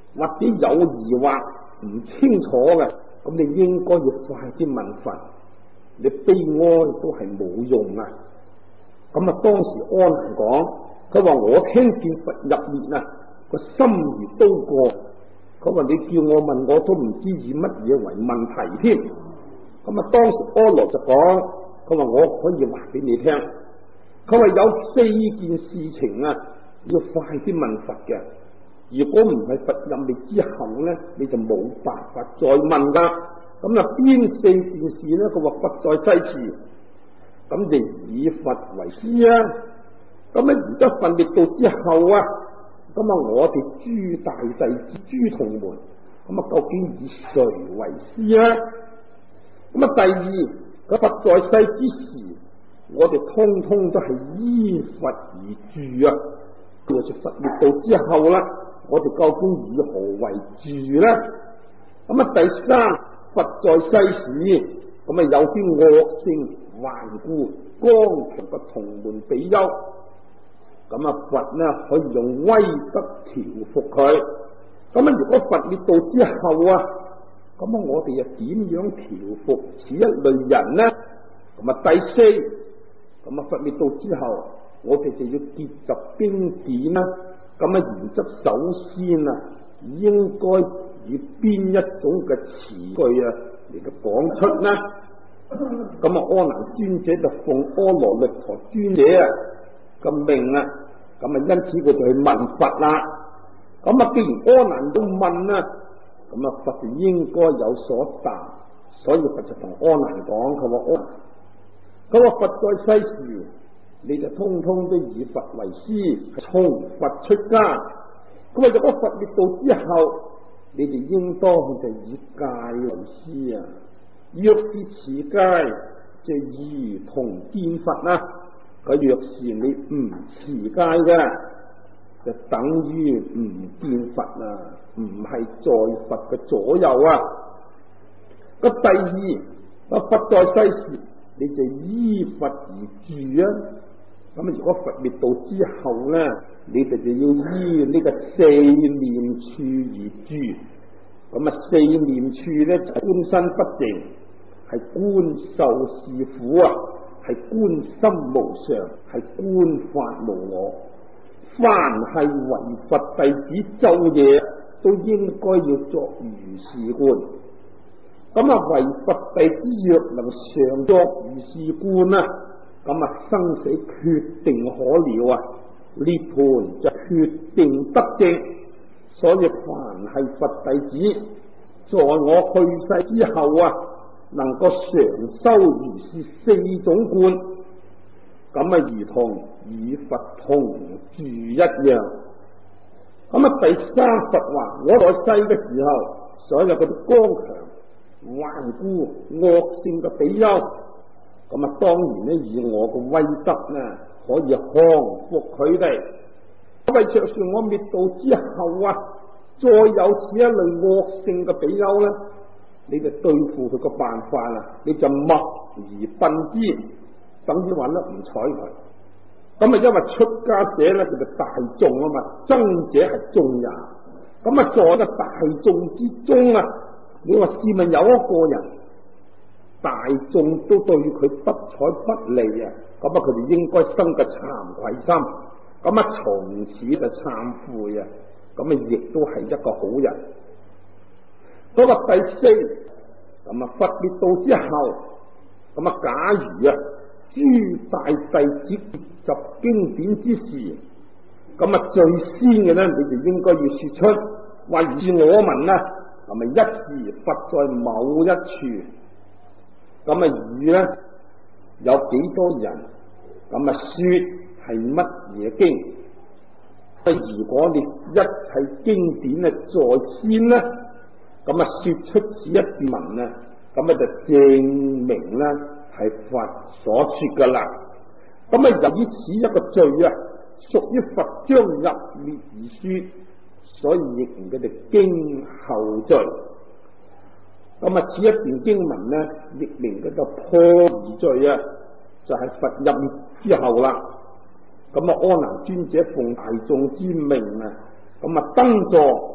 或者有疑惑唔清楚嘅，咁你應該要快啲問佛。你悲哀都係冇用啊！咁啊，當時阿難講，佢話我聽見佛入面啊，個心如刀割。佢話你叫我問，我都唔知以乜嘢為問題添。咁啊，當時阿羅就講，佢話我可以話俾你聽。佢話有4件事情啊，要快啲問佛嘅。如果唔係佛入滅之後咧，你就冇辦法再問噶。咁啊，邊4件事咧？佢話佛在世時，咁就以佛為師啊。咁啊，而家佛滅度之後啊，咁啊，我哋諸大弟子、諸同門，咁啊，究竟以誰為師啊？咁啊，第二，佢佛在世之時，我哋通通都係依佛而住啊。若是佛滅度之後啦，我哋究竟以何為住咧？咁啊，第三，佛在世時，咁啊，有啲惡性頑固剛強嘅同門比丘，咁啊，佛呢可以用威德調伏佢。咁啊，如果佛滅度之後啊，咁啊，我哋又點樣調伏此一類人呢？咁啊，第四，咁啊，佛滅度之後，我哋就要結集經典啦。咁啊，原則首先啊，應該以邊一種嘅詞句啊嚟到講出呢？咁啊，阿難尊者就奉阿羅律陀尊者啊嘅命啊，咁啊，因此佢就去問佛啦。咁啊，既然阿難都問啊，咁啊，佛就應該有所答，所以佛就同阿難講，佢話佛在世時，你就通通都以佛為師，從佛出家。咁啊，如果佛滅度之後，你哋應當就以戒為師啊。若是持戒，就如同見佛啦。佢若是你唔持戒嘅，就等於唔見佛啊，唔係在佛嘅左右啊。咁第二，佛在世時，你就依佛而住啊。咁如果佛滅度之後咧，你哋就要依呢個4念處而住。咁啊，4念處咧就係觀身不淨，係觀受是苦啊，係觀心無常，係觀法無我。凡係為佛弟子晝夜都應該要作如是觀。咁啊，為佛弟子若能常作如是觀啊，咁啊，生死決定可了啊，涅槃就決定得正。所以凡係佛弟子，在我去世之後啊，能夠常修如是4種觀，咁啊，如同與佛同住一樣。咁啊，第三，佛話我在世嘅時候，所有嗰啲剛強頑固惡性嘅比丘，咁啊，當然咧以我嘅威德呢，可以降服佢哋。因為若是我滅度之後啊，再有此一類惡性嘅比丘咧，你就對付佢個辦法啦，你就默而擯之，等於話咧唔睬佢。咁啊，因為出家者咧，佢就大眾啊嘛，僧者係眾人。咁啊，在個大眾之中啊，你話試問有一個人，大眾都對佢不睬不利啊，咁啊，佢哋應該生個慚愧心，咁啊，從此就懺悔啊，咁啊，亦都係一個好人。到咗第四，咁啊，佛滅度之後，咁啊，假如啊，諸大弟子結集經典之時，咁啊，最先嘅咧，你就應該要說出，話如我聞啊，係咪一時佛在某一處，咁啊，與咧有幾多人，咁啊，說係乜嘢經？如果你一切經典啊在先咧，咁啊，說出此一文啊，咁啊，就證明咧係佛所說噶啦。咁啊，由於此一個罪啊，屬於佛將入滅而說，所以亦唔叫做經後罪。咁啊，此一段經文咧，亦名叫做破疑罪啊，就係佛入滅之後啦。咁啊，阿難尊者奉大眾之命啊，咁啊登座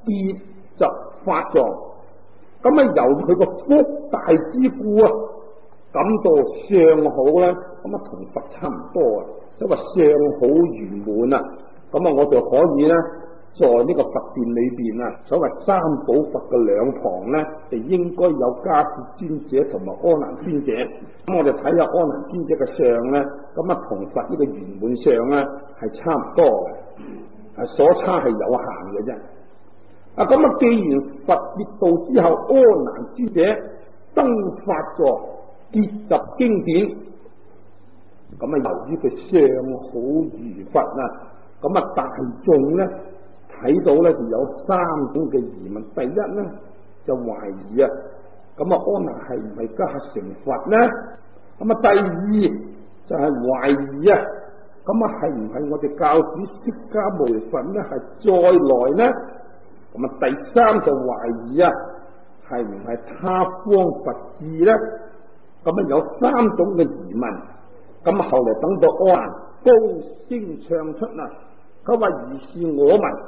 結集法藏，咁由佢個福大之故啊，感到相好咧，咁同佛差唔多啊，即係話相好圓滿啊，咁我哋可以咧。在呢個佛殿裏邊啊，所謂三寶佛嘅兩旁咧，就應該有迦葉尊者同埋阿難尊者。咁我哋睇下阿難尊者嘅相咧，咁同佛呢個圓滿相咧係差唔多嘅，所差係有限嘅啫。咁既然佛滅度之後，阿難尊者登法座結集經典，咁由於佢相好如佛啊，咁大眾咧。睇到咧就有三種嘅疑問，第一咧就懷疑啊，咁阿難係唔係加成佛咧？咁第二就係懷疑啊，咁係唔係我哋教主釋迦牟尼佛咧係再來咧？咁第三就懷疑啊，係唔係他方佛智咧？咁有三種嘅疑問，咁後嚟等到阿難高聲唱出啦，佢話如是我聞。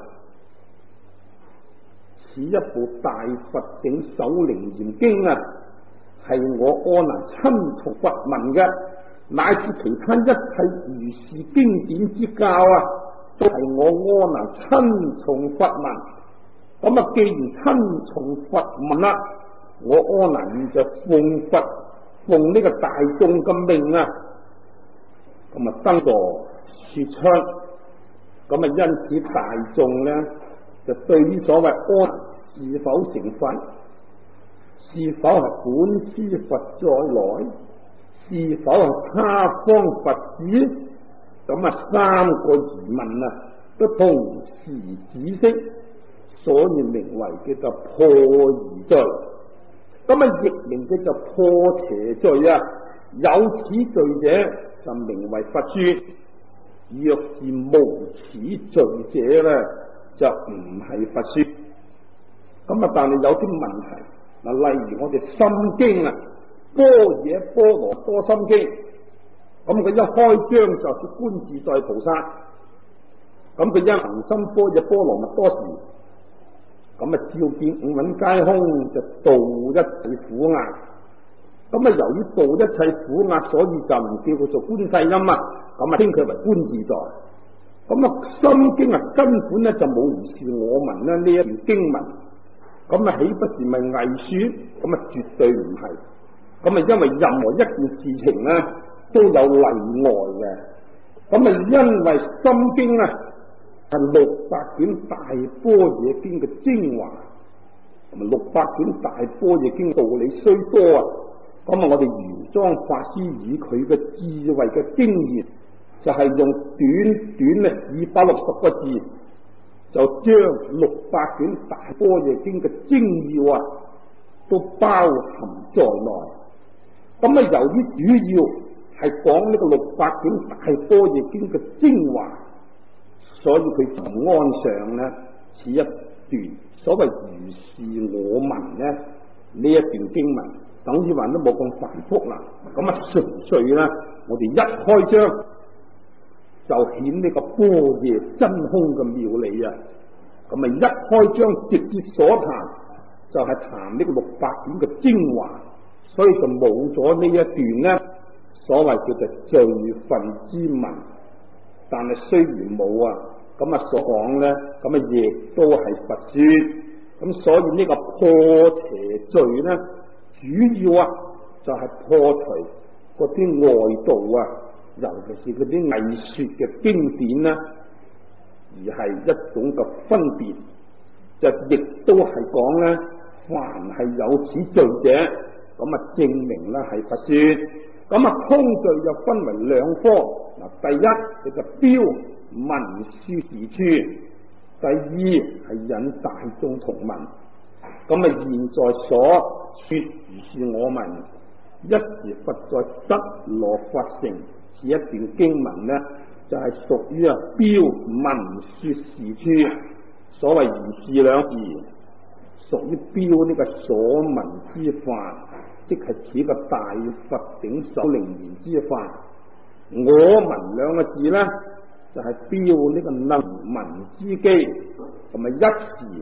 此一部大佛頂首楞嚴經啊，係我阿難親從佛聞嘅，乃至其他一切如是經典之教啊，都係我阿難親從佛聞。咁既然親從佛聞啦，我阿難就奉佛奉呢個大眾嘅命啊，咁登座說出。咁因此大眾咧。就對於所謂阿難是否成佛，是否係本師佛再來，是否係他方佛子，咁三個疑問啊，都同時指識，所以名為叫做破疑罪。咁亦名叫做破邪罪啊。有此罪者就名為佛說，若是無此罪者咧，就唔係佛說。咁但係有啲問題嗱，例如我哋心經啊，般若波羅多心經，咁佢一開張就係觀自在菩薩，咁佢因行深般若波羅蜜多時，咁照見五蘊皆空，就度一切苦厄。咁由於度一切苦厄，所以就唔叫佢做觀世音啊，咁稱佢為觀自在。心經根本咧就冇如是我聞啦，呢一段經文，豈不是咪偽說？絕對唔係。因為任何一件事情咧都有例外嘅。因為心經係600卷大般若經嘅精華，同埋600卷大般若經道理雖多啊，我哋玄奘法師以佢嘅智慧嘅經驗，就係用短短260個字，就將600卷大般若經嘅精要都包含在內。由於主要係講呢個600卷大般若經嘅精華，所以佢就安上呢此一段所謂如是我聞呢一段經文，等於話都冇咁繁複啦。純粹呢，我哋一開張就顯呢個般若真空嘅妙理啊！一開張直接所談就係談呢個600卷嘅精華，所以就冇咗呢一段呢所謂叫做罪分之文。但係雖然冇啊，所講呢，亦都係佛說。所以呢個破邪罪呢，主要就係破除嗰啲外道尤其是嗰啲偽說嘅經典啦，而係一種嘅分別，就亦都係講咧，凡係有此罪者，證明咧係佛說。空罪又分為兩科，第一佢就標文說事處，第二係引大眾同聞。現在所說如是我聞，一時佛在德羅佛城。此一段經文呢，就係屬於標文說事處。所謂如是兩字，屬於標呢個所聞之法，即係此個大佛頂首楞嚴之法。我聞兩個字呢，就係標呢個能聞之機，同埋一時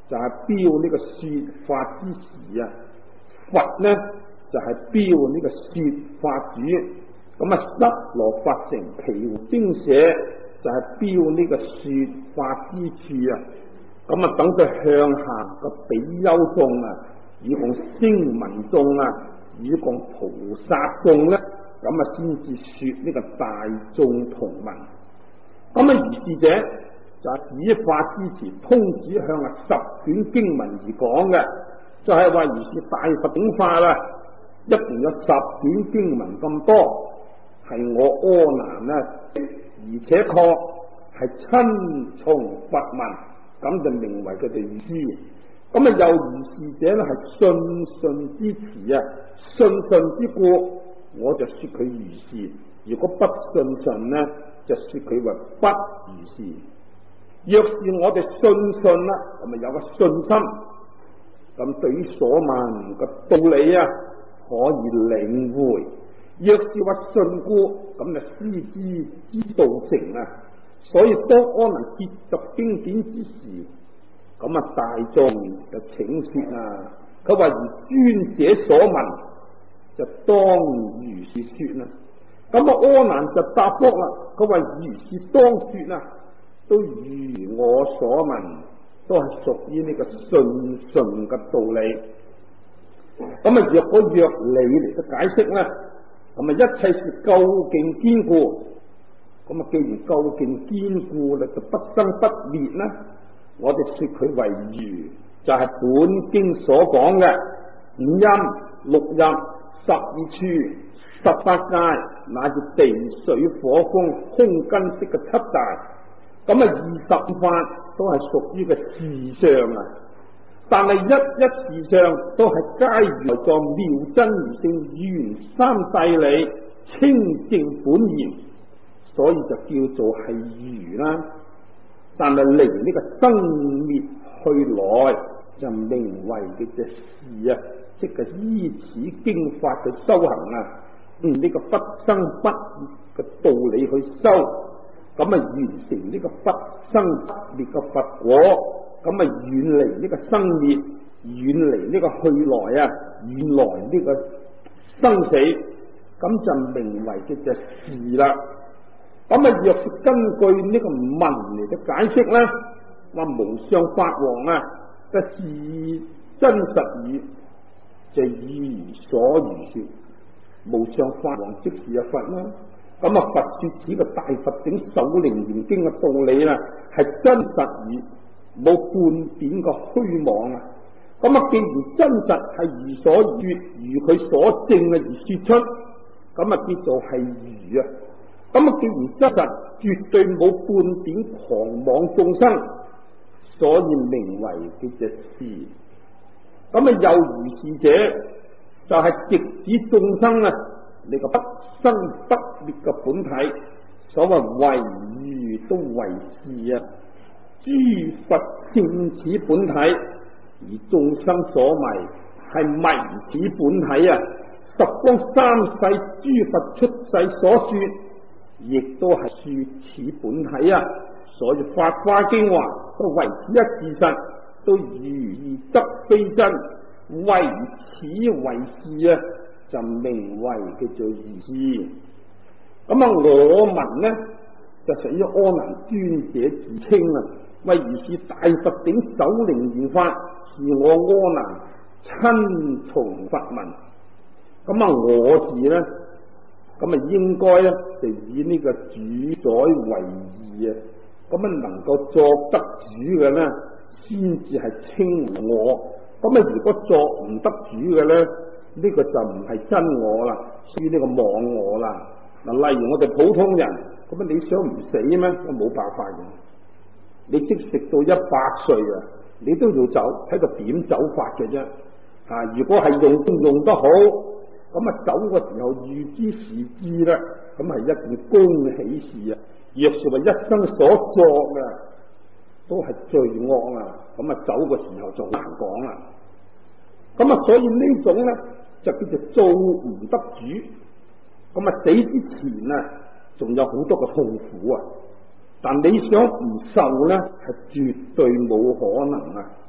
就係標呢個說法之時啊，佛呢就係標呢個說法主。咁啊，濕羅法成毗湖精舍就係標呢個說法之處啊。咁啊，等佢向下個比丘眾啊，以共聲聞眾啊，以共菩薩眾咧，咁啊先至說呢個大眾同聞。咁啊，如是者就係指法之詞，通指向啊十卷經文而講嘅，就係話如是大佛頂法啦，一共有10卷經文咁多，係我阿難啊，而且確係親從佛聞，咁就名為佢哋如是。咁啊，又如是者咧係信信之詞啊，信信之故，我就說佢如是；如果不信信呢，就說佢為不如是。若是我哋信信啦，咁咪有個信心，咁對於所聞嘅道理啊，可以領會。若是話信故，咁就思之道成啊。所以當阿難結集經典之時，咁啊大眾就請說啊，佢話如尊者所聞，就當如是說啦。咁啊阿難就答覆啦，佢話如是當說啊，都如我所聞，都係屬於呢個信嘅道理。咁啊若果若理嚟嘅解釋咧，咁啊一切是究竟堅固。咁啊既然究竟堅固啦，就不生不滅啦。我哋說佢為如，就係本經所講嘅五陰、六入、12處、18界，乃至地水火風空根識嘅7大。咁啊25法都係屬於嘅事相啊，但係一事相都係皆如來藏妙真如性原三世理清淨本然，所以就叫做係如啦。但係離呢個生滅去來，就名為嘅隻事啊，即係依此經法嘅修行啊，呢個不生不滅嘅道理去修，咁啊完成呢個不生不滅嘅佛果，咁啊遠離呢個生滅，遠離呢個去來啊，遠來呢個生死，咁就名為嘅隻事啦。咁啊，若是根據呢個文嚟嘅解釋咧，話無上法王啊嘅是真實語，就如所如說。無上法王即是佛啦。咁啊，佛說此個大佛頂首楞嚴經嘅道理啦，係真實語，冇半點嘅虛妄啊。咁啊，既然真實係如所說，如佢所證嘅而說出，咁啊叫做係如啊。咁啊，既然真實絕對冇半點狂妄眾生，所以名為嘅隻事。咁啊，又如是者，就係直指眾生啊，你個不生不滅嘅本體。所謂為如都為是啊，諸佛性此本體，而眾生所迷係迷此本體啊。十方三世諸佛出世所說，亦都係說此本體啊，所以法華經話都為此一事實，都如而則非真，為此為是啊，就名為叫做如是。咁啊，我聞呢就屬於阿難尊者自稱啊，為如是大佛頂首楞嚴法，是我阿難親從佛聞。咁啊，我字呢？咁啊，應該咧就以呢個主宰為義啊，咁啊能夠作得主嘅咧，先至係稱我。咁啊，如果作唔得主嘅咧，呢個就唔係真我啦，屬於呢個妄我啦。嗱，例如我哋普通人，咁啊你想唔死咩？都冇辦法嘅。你即食到100歲啊，你都要走，睇個點走法嘅啫。啊，如果係用得好。咁啊，走嘅時候預知時知啦，咁係一件恭喜事啊！若是話一生所作嘅都係罪惡啊，咁啊走嘅時候就難講啦。咁啊，所以呢種咧就叫做做唔得主。咁啊，死之前啊，仲有好多嘅痛苦啊，但你想唔受咧，係絕對冇可能啊！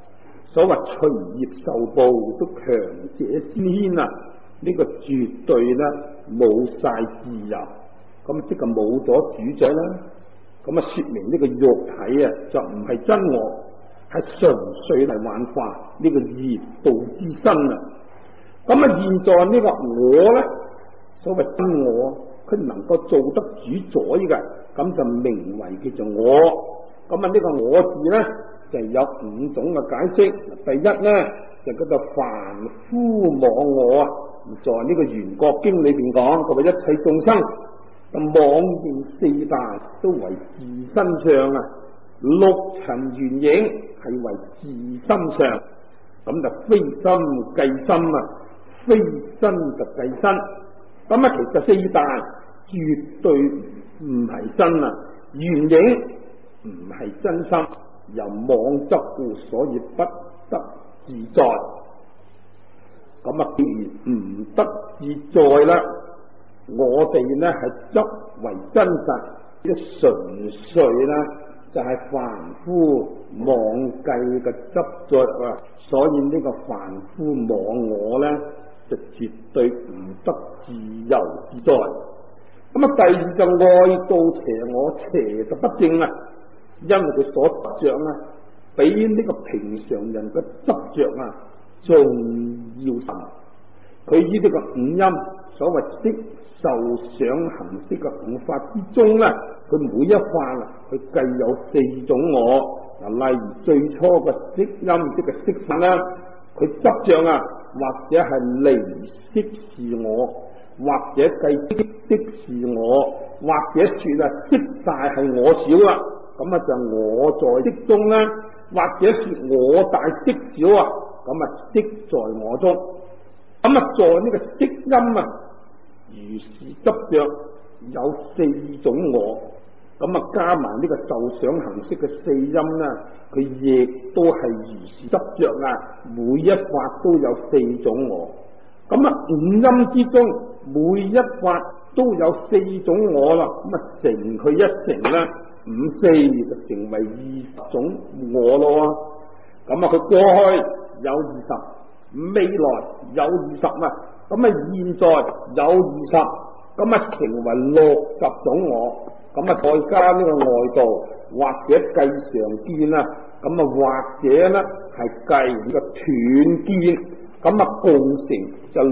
所謂隨業受報，都強者先牽啊！呢個絕對咧冇晒自由，咁即係冇咗主宰啦。咁啊，說明呢個肉體啊就唔係真我，係純粹嚟幻化呢個業道之身啊。咁啊，現在呢個我咧，所謂真我，佢能夠做得主宰嘅，咁就名為叫做我。咁啊，呢個我字咧就有5種嘅解釋。第一咧就叫做凡夫妄我啊，在呢個圓覺經裏邊講，佢話一切眾生就妄認4大都為自身相啊，6塵緣影係為自心相，咁就非心計心啊，非身就計身。咁啊，其實4大絕對唔係身啊，緣影唔係真心，由妄執故，所以不得自在。咁啊，既然唔得自在啦，我哋呢係執為真實，呢純粹呢就係凡夫妄計嘅執着啊，所以呢個凡夫妄我呢就絕對唔得自由自在。咁啊，第二就外道邪我，邪就不正啊，因為佢所執着啊，比呢個平常人嘅執着啊仲要深。佢依呢個5陰，所謂色受想行識嘅5法之中咧，佢每一法啊，佢計有4種我。嗱，例如最初嘅色陰，即係色法啦，佢執着啊，或者係離色是我，或者計色是我，或者說啊色大係我小啊，咁啊就我在色中啦，或者說我大色小啊，咁啊色在我中。咁啊，在呢個色陰啊，如是執着有4種我，咁啊加埋呢個受想行識嘅4陰啦，佢亦都係如是執着啊，每一法都有4種我。咁啊5陰之中，每一法都有4種我啦，咁啊乘佢一乘啦，5、4就成為20種我咯。咁啊佢過去有20。未來有20啊，咁啊現在有20，咁啊成為60種我，咁啊再加呢個外道或者計常見啊，咁啊或者咧係計呢個斷見，咁啊共成就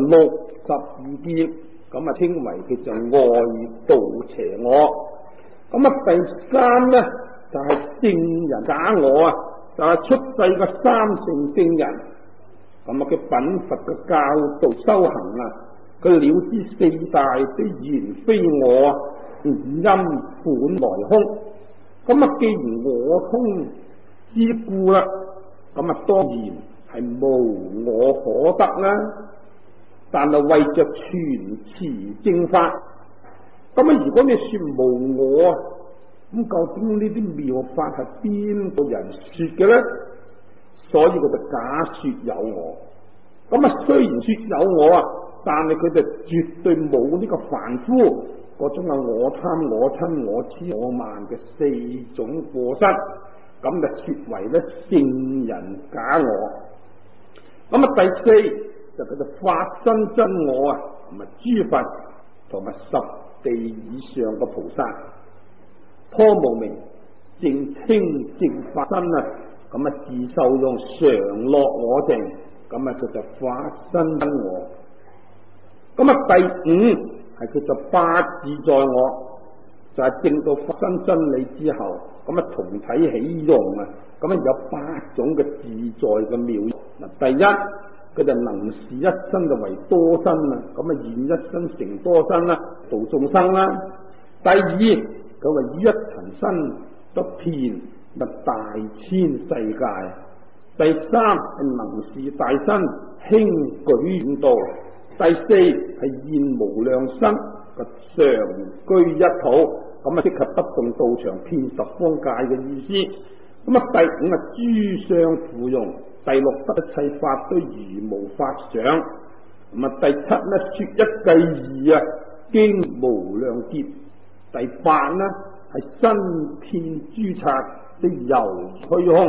62見，咁啊稱為叫做外道邪我。咁啊第3咧就係聖人假我啊，就係出世嘅3乘聖人。咁啊，佢品佛嘅教導修行啊，佢了知4大的原非我啊，因本來空。咁啊，既然我空之故啦，咁啊當然係無我可得啦。但係為着傳持正法，咁啊，如果你說無我啊，咁究竟呢啲妙法係邊個人說嘅咧？所以佢就假說有我。咁啊，雖然說有我啊，但係佢就絕對冇呢個凡夫嗰種啊我貪、我親、我痴、我慢嘅4種過失，咁就說為咧聖人假我。咁啊，第4就叫做法身真我啊，同埋諸佛同埋10地以上嘅菩薩，頗無明正清正法身啊，咁啊自受用常樂我淨，咁啊叫做法身真我。咁啊第5係叫做法自在我，就係證到法身真理之後，咁啊同體起用啊，咁啊有8種嘅自在嘅妙用。嗱，第一佢就能示一身就為多身啊，咁啊現一身成多身啦，度眾生啦。第2佢話以一塵身得遍大千世界。第3係能示大身輕舉遠道。第4係現無量身個常居一土，咁啊即係不動道場遍10方界嘅意思。咁啊第5係諸相附用。第6得一切法都如無法想。咁啊第7咧說一計二啊，經無量劫。第8咧係身遍諸剎的遊虛空。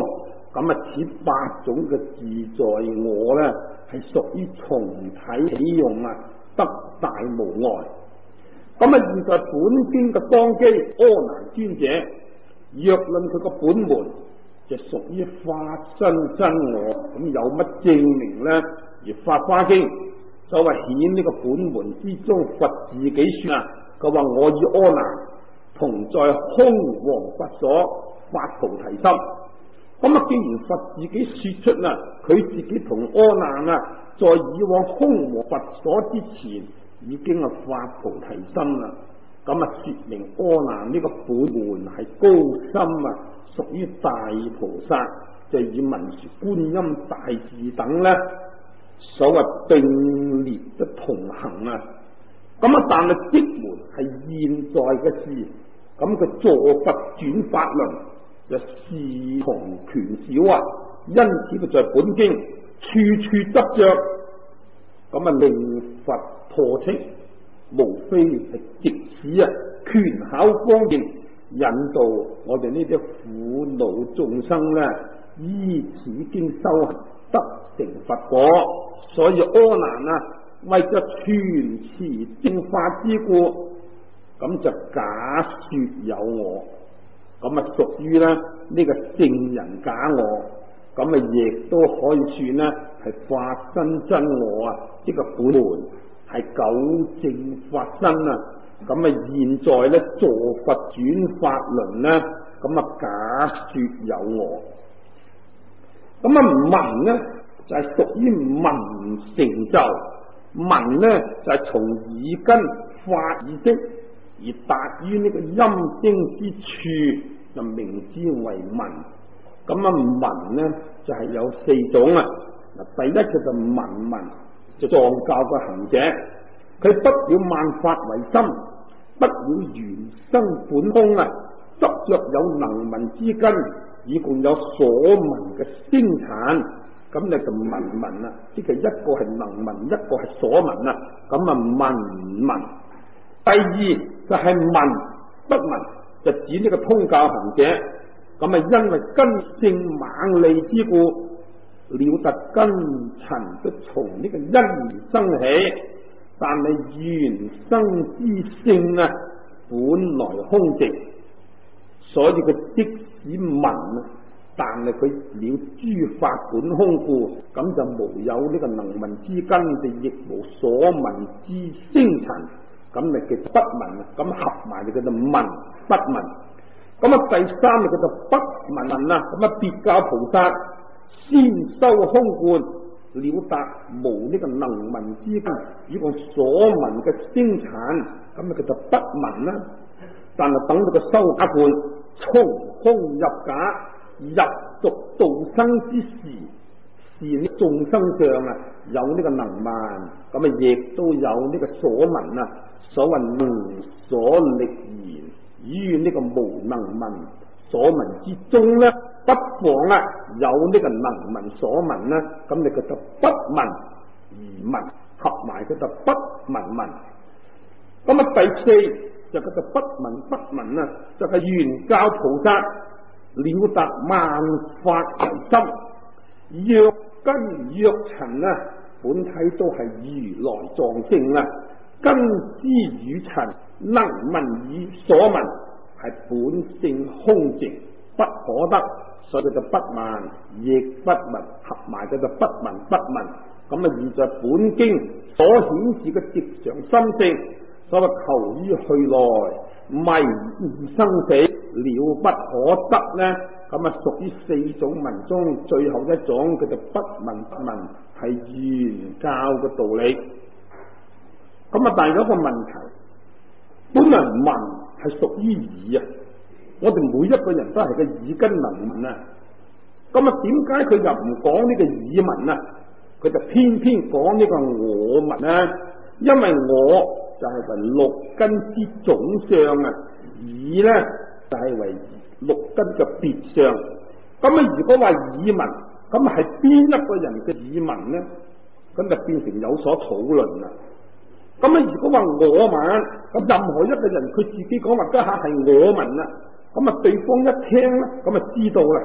咁啊此八種嘅自在我咧，係屬於從體起用啊，得大無礙。咁啊現在本經嘅當機阿難尊者，若論佢個本門就屬於法身真我，咁有乜證明咧？而法華經所謂顯呢個本門之中，佛自己說啊，佢話我與阿難同在空王佛所發菩提心。咁啊，既然佛自己說出啦，佢自己同阿難啊，在以往空和佛所之前已經啊發菩提心啦。咁啊，說明阿難呢個本門係高深啊，屬於大菩薩，就以文殊觀音大士等咧，所謂並列的同行啊。咁啊，但係即門係現在嘅事，咁佢助佛轉法輪就事同權小啊，因此佢在本經處處執着，咁啊令佛唾棄，無非係藉此啊權巧方便引導我哋呢啲苦惱眾生咧，依此經修行得成佛果。所以阿難啊，為咗傳持正法之故，咁就假說有我，咁啊屬於咧呢個聖人假我，咁啊亦都可以算咧係法身真我啊，呢個本門係九正法身啊。咁啊現在咧助佛轉法輪咧，咁啊假說有我，咁啊聞咧就係屬於聞成就，聞咧就係從耳根發意識而達於呢個音聲之處，就名之為聞。咁啊聞咧就係有四種啊。嗱，第一個就聞，就藏教嘅行者，佢不了萬法為心，不了原生本空啊，執着有能聞之根，以共有所聞嘅聲產，咁你就聞啦。即係一個係能聞，一個係所聞啊。咁啊聞。第二就係聞不聞，就指呢個通教行者，咁啊因為根性猛利之故，了達根塵都從呢個因而生起，但係原生之性啊本來空寂，所以佢即使聞，但係佢了諸法本空故，咁就無有呢個能聞之根，就亦無所聞之聲塵，咁咪叫不聞，咁合埋就叫做聞不聞。咁啊第三就叫做不聞啦。咁啊別教菩薩先修空觀，了達無呢個能聞之根，以個所聞嘅聲產，咁啊叫做不聞啦。但係等到個修假觀，從空入假，入俗道生之時，是呢眾生上啊有呢個能聞，咁啊亦都有呢個所聞啊。所謂能所力言，於呢個無能聞所聞之中咧，不妨啊有呢個能聞所聞啦，咁你就不聞而聞，合埋佢就不聞聞。咁啊第四就叫做不聞不聞啊，就係原教菩薩了達萬法為心，若根若塵啊，本體都係如來藏性啊。根之與塵，能聞與所聞，係本性空寂，不可得，所以佢就不聞亦不聞，合埋佢就不聞不聞。咁啊，現在本經所顯示嘅直常心性，所謂求於去來，迷生死，了不可得咧，咁啊屬於四種聞中最後一種，佢就不聞不聞，係原教嘅道理。咁啊，但係有一個問題，本來聞係屬於耳啊，我哋每一個人都係個耳根能聞啊。咁啊，點解佢又唔講呢個耳聞啊？佢就偏偏講呢個我聞啊？因為我就係為六根之總相啊，耳咧就係為六根嘅別相。咁啊，如果話耳聞，咁係邊一個人嘅耳聞咧？咁就變成有所討論啦。咁啊，如果話我聞，咁任何一個人佢自己講話家下係我聞啦，咁啊對方一聽咧，咁啊知道啦，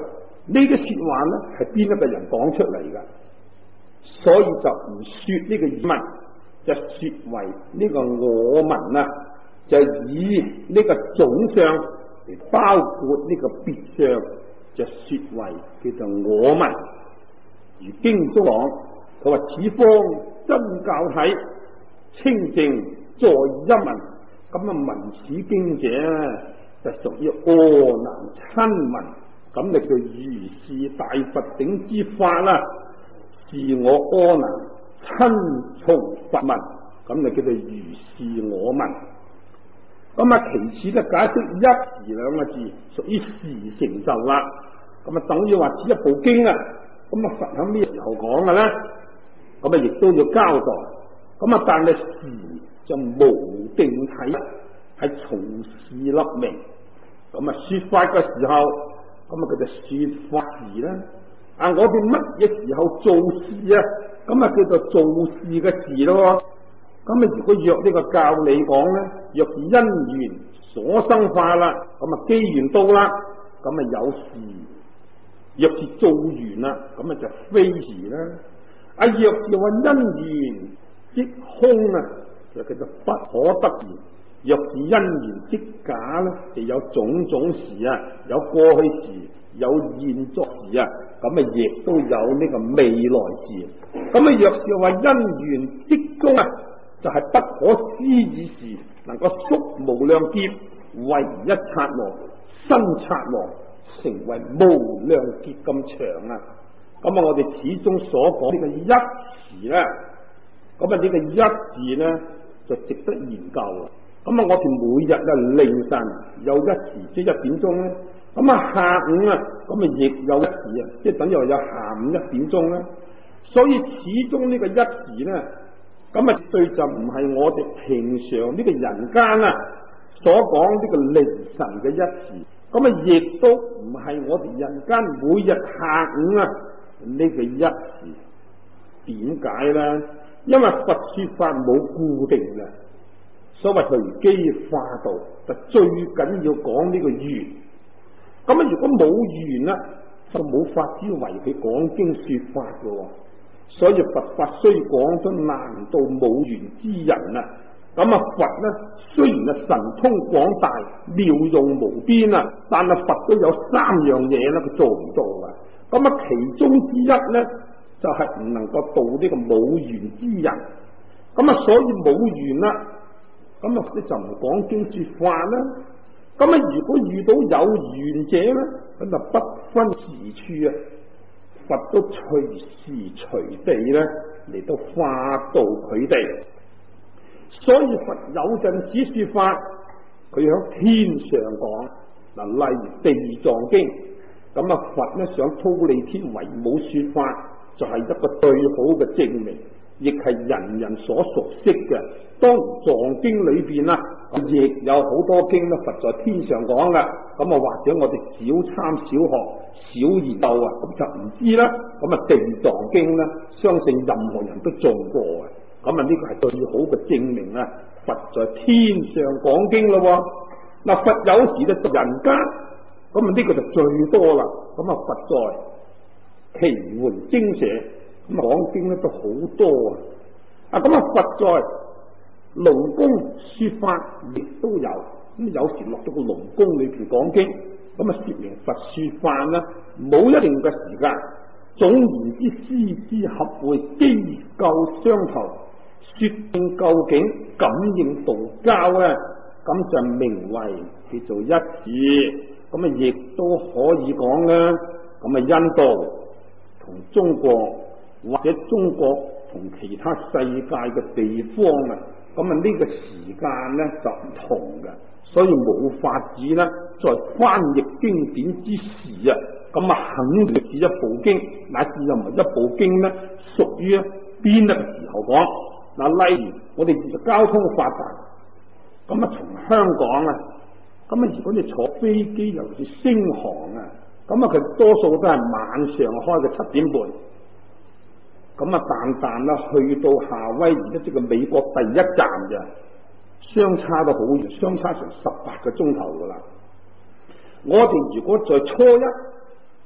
呢啲說話呢係邊一個人講出嚟噶？所以就唔說呢個以文，就說為呢個我文啊，就以呢個總相嚟包括呢個別相，就說為叫做我文。如經中講，佢話此方真教體，清淨在一文。咁啊，聞此經者就屬於阿難親聞，咁你叫如是大佛頂之法啦，是我阿難親從佛聞，咁你叫做如是我聞。咁啊，其次咧解釋一時兩個字，屬於時成就啦。咁啊，等於話此一部經啊，咁啊，佛喺咩時候講嘅咧？咁啊，亦都要交代。咁啊，但係時就無定體，係從事立名。咁啊，說法嘅時候，咁啊，佢就說法時啦。啊，我哋乜嘢時候做事啊？咁啊，叫做做事嘅事咯。咁啊，如果若呢個教你講咧，若是因緣所生化啦，咁啊機緣到啦，咁啊有時；若是造緣啦，咁啊就非時啦。啊，若是話因緣即空啊，就叫做不可得時；若是因緣即假咧，就有種種時啊，有過去時，有現在時啊，咁啊亦都有呢個未來時。咁啊，若是話因緣即中啊，就係不可思議時，能夠縮無量劫為一剎那，新剎那成為無量劫咁長啊！咁啊，我哋始終所講呢個一時咧，咁啊呢個一字咧就值得研究啦。咁啊，我哋每日啊凌晨有一時，即1點鐘咧。咁啊下午啊，咁啊亦有一時啊，即係等於話有下午1點鐘咧。所以始終呢個一時咧，咁啊對就唔係我哋平常呢個人間啊所講呢個凌晨嘅一時，咁啊亦都唔係我哋人間每日下午啊呢個一時。點解咧？因為佛說法冇固定嘅，所謂隨機化道，就最緊要講呢個緣。咁啊，如果冇緣啦，就冇法子為佢講經說法嘅。所以佛法雖講都難到冇緣之人啊。咁啊，佛咧雖然啊神通廣大，妙用無邊啊，但係佛都有3樣嘢咧，佢做唔到啊。咁啊，其中之一咧就係唔能夠度呢個冇緣之人。咁啊，所以冇緣啦，咁啊，你就唔講經說法啦。咁啊，如果遇到有緣者咧，咁就不分時處啊，佛都隨時隨地咧嚟到化度佢哋。所以佛有陣時說法，佢響天上講嗱，例如地藏經，咁啊佛咧想忉利天為母說法，就係一個最好嘅證明，亦係人人所熟悉嘅。當然藏經裏邊啦，亦有好多經咧，佛在天上講噶。咁啊，或者我哋小參小學、小研究啊，咁就唔知啦。咁啊，地藏經咧，相信任何人都做過啊。咁啊，呢個係最好嘅證明啊！佛在天上講經咯。嗱，佛有時咧在人間，咁啊呢個就最多啦。咁啊，佛在奇門精舍，咁講經咧都好多啊。啊，咁啊，佛在龍宮說法亦都有。咁有時落咗個龍宮裏邊講經，咁啊說明佛說法啦，冇一定嘅時間。總言之，師資合會，機構相投，說正究竟，感應道交咧，咁就名為叫做一時。咁啊，亦都可以講啦。咁啊，印度同中國，或者中國同其他世界嘅地方啊，咁啊呢個時間咧就唔同嘅，所以冇法子咧，在翻譯經典之時啊，咁啊肯定是一部經，乃至任何一部經咧，屬於邊一個時候講。嗱，例如我哋交通發達，咁啊從香港啊，咁啊如果你坐飛機尤其是星航啊，咁啊佢多數都係晚上開嘅7點半，咁啊但啦去到夏威夷，即係美國第一站咋，相差都好遠，相差成18個鐘頭噶啦。我哋如果在初一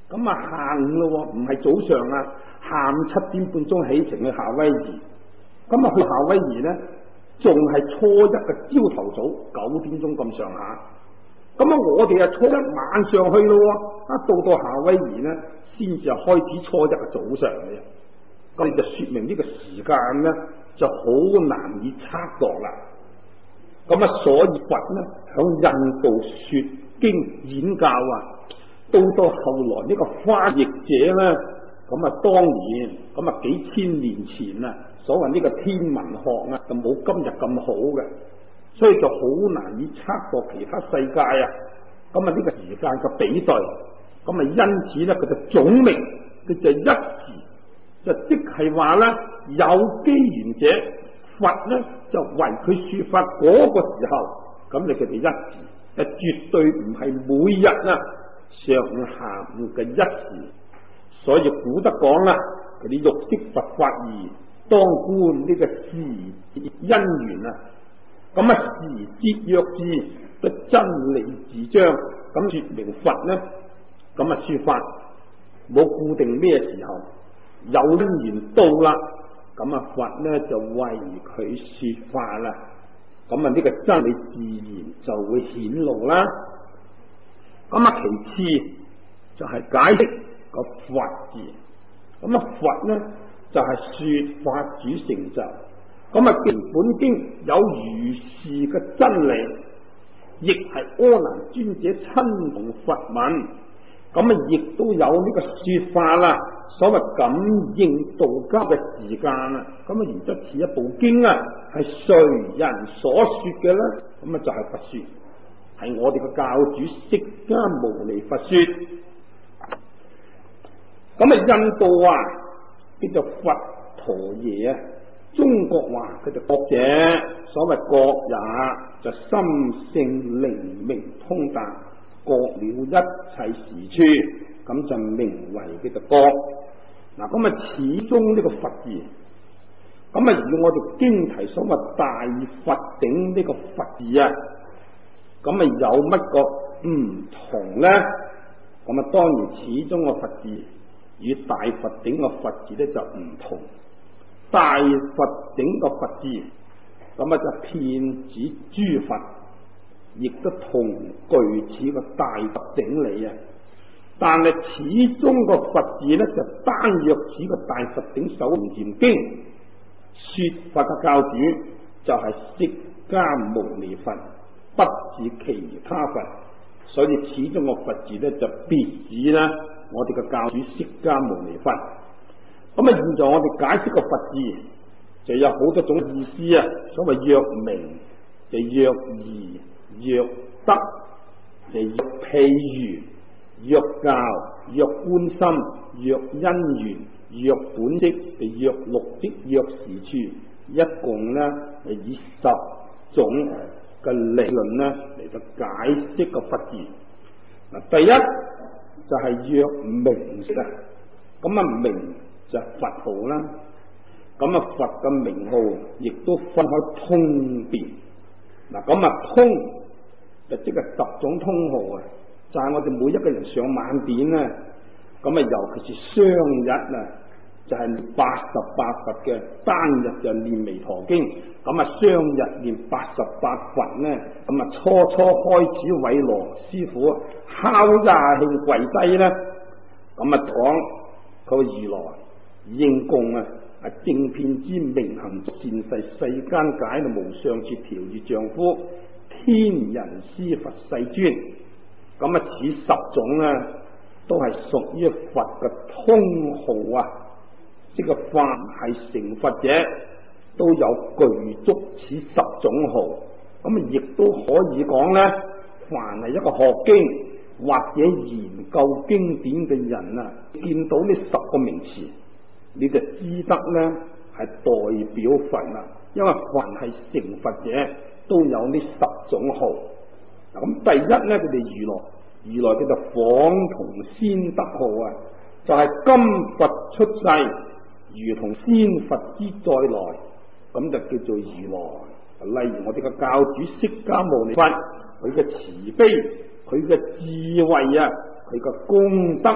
咁啊下午咯，唔係早上啊，下午7點半鐘起程去夏威夷。咁啊去夏威夷咧，仲係初一嘅朝頭早9點鐘咁上下。咁啊我哋啊初一晚上去咯，到夏威夷咧，先至係開始初一嘅早上嘅。咁就說明呢個時間咧就好難以測度啦。咁啊所以佛咧響印度說經演教啊，到後來呢個翻譯者咧，咁啊當然咁啊幾千年前啊，所謂呢個天文學啊就冇今日咁好嘅，所以就好難以測度其他世界啊。咁啊呢個時間嘅比對，咁啊因此咧佢就總名佢就一時，就即係話咧有機緣者佛咧就為佢說法嗰個時候，咁你佢哋一時，就絕對唔係每日啊上午下午嘅一時。所以古德講啦，佢哋欲識佛法義，當觀呢個時因緣啊。咁啊時節若至，個真理自彰，咁說明佛咧，咁啊說法冇固定咩時候，有因緣到啦，咁啊佛咧就為佢說法啦，咁啊呢個真理自然就會顯露啦。咁啊其次就係解釋個佛字，咁啊佛咧就係說法主成就，咁啊本經有如是嘅真理，亦係阿難尊者親同佛問，咁啊亦都有呢個說法啦，所謂感應道交嘅時間啊，咁啊然則此一部經啊係誰人所說嘅咧？咁啊就係佛說，係我哋嘅教主釋迦牟尼佛說。咁啊印度話叫做佛陀耶啊，中國話佢就覺者，所謂覺也就心性靈明通達，覺了一切時處，咁就名為叫做覺。嗱咁啊始終呢個佛字，咁啊以我哋經題所謂大佛頂呢個佛字啊，咁啊有乜個唔同咧？咁啊當然始終個佛字與大佛頂個佛字咧就唔同。大佛頂個佛字，咁啊就遍指諸佛，亦都同具似個大佛頂理啊。但係始終個佛字咧就單若似個大佛頂首楞嚴經說法嘅教主就係釋迦牟尼佛，不是其他佛。所以始終個佛字咧就別指啦我哋嘅教主釋迦牟尼佛。咁啊現在我哋解釋個佛字就有好多種意思啊，所謂若名就若義若德就若譬如若教若觀心若因緣若本質就若六即若時處，一共咧係以10種嘅理論咧嚟到解釋個佛字。嗱，第一就係若名啊，咁啊名就係佛號啦。咁啊佛嘅名號亦都分開通別。嗱咁啊通就即係10種通號啊，就係我哋每一個人上晚典啊，咁啊尤其是雙日啊，就係88佛嘅，單日就念彌陀經，咁啊雙日念88佛咧，咁啊初開始韋羅師傅敲廿磬跪低咧，咁啊講佢如來應供啊正遍之明行善逝世間解無上處調御丈夫天人師佛世尊，咁啊此10種啊都係屬於佛嘅通號啊，即係凡係成佛者都有具足此10種號。咁啊亦都可以講咧，凡係一個學經或者研究經典嘅人啊，見到呢10個名詞，你就知得咧係代表佛啦，因為凡係成佛者都有呢10種號。咁第一咧，佢哋如來叫做仿同先德號啊，就係今佛出世如同先佛之再來，咁就叫做如來。例如我哋嘅教主釋迦牟尼佛，佢嘅慈悲，佢嘅智慧啊，佢嘅功德，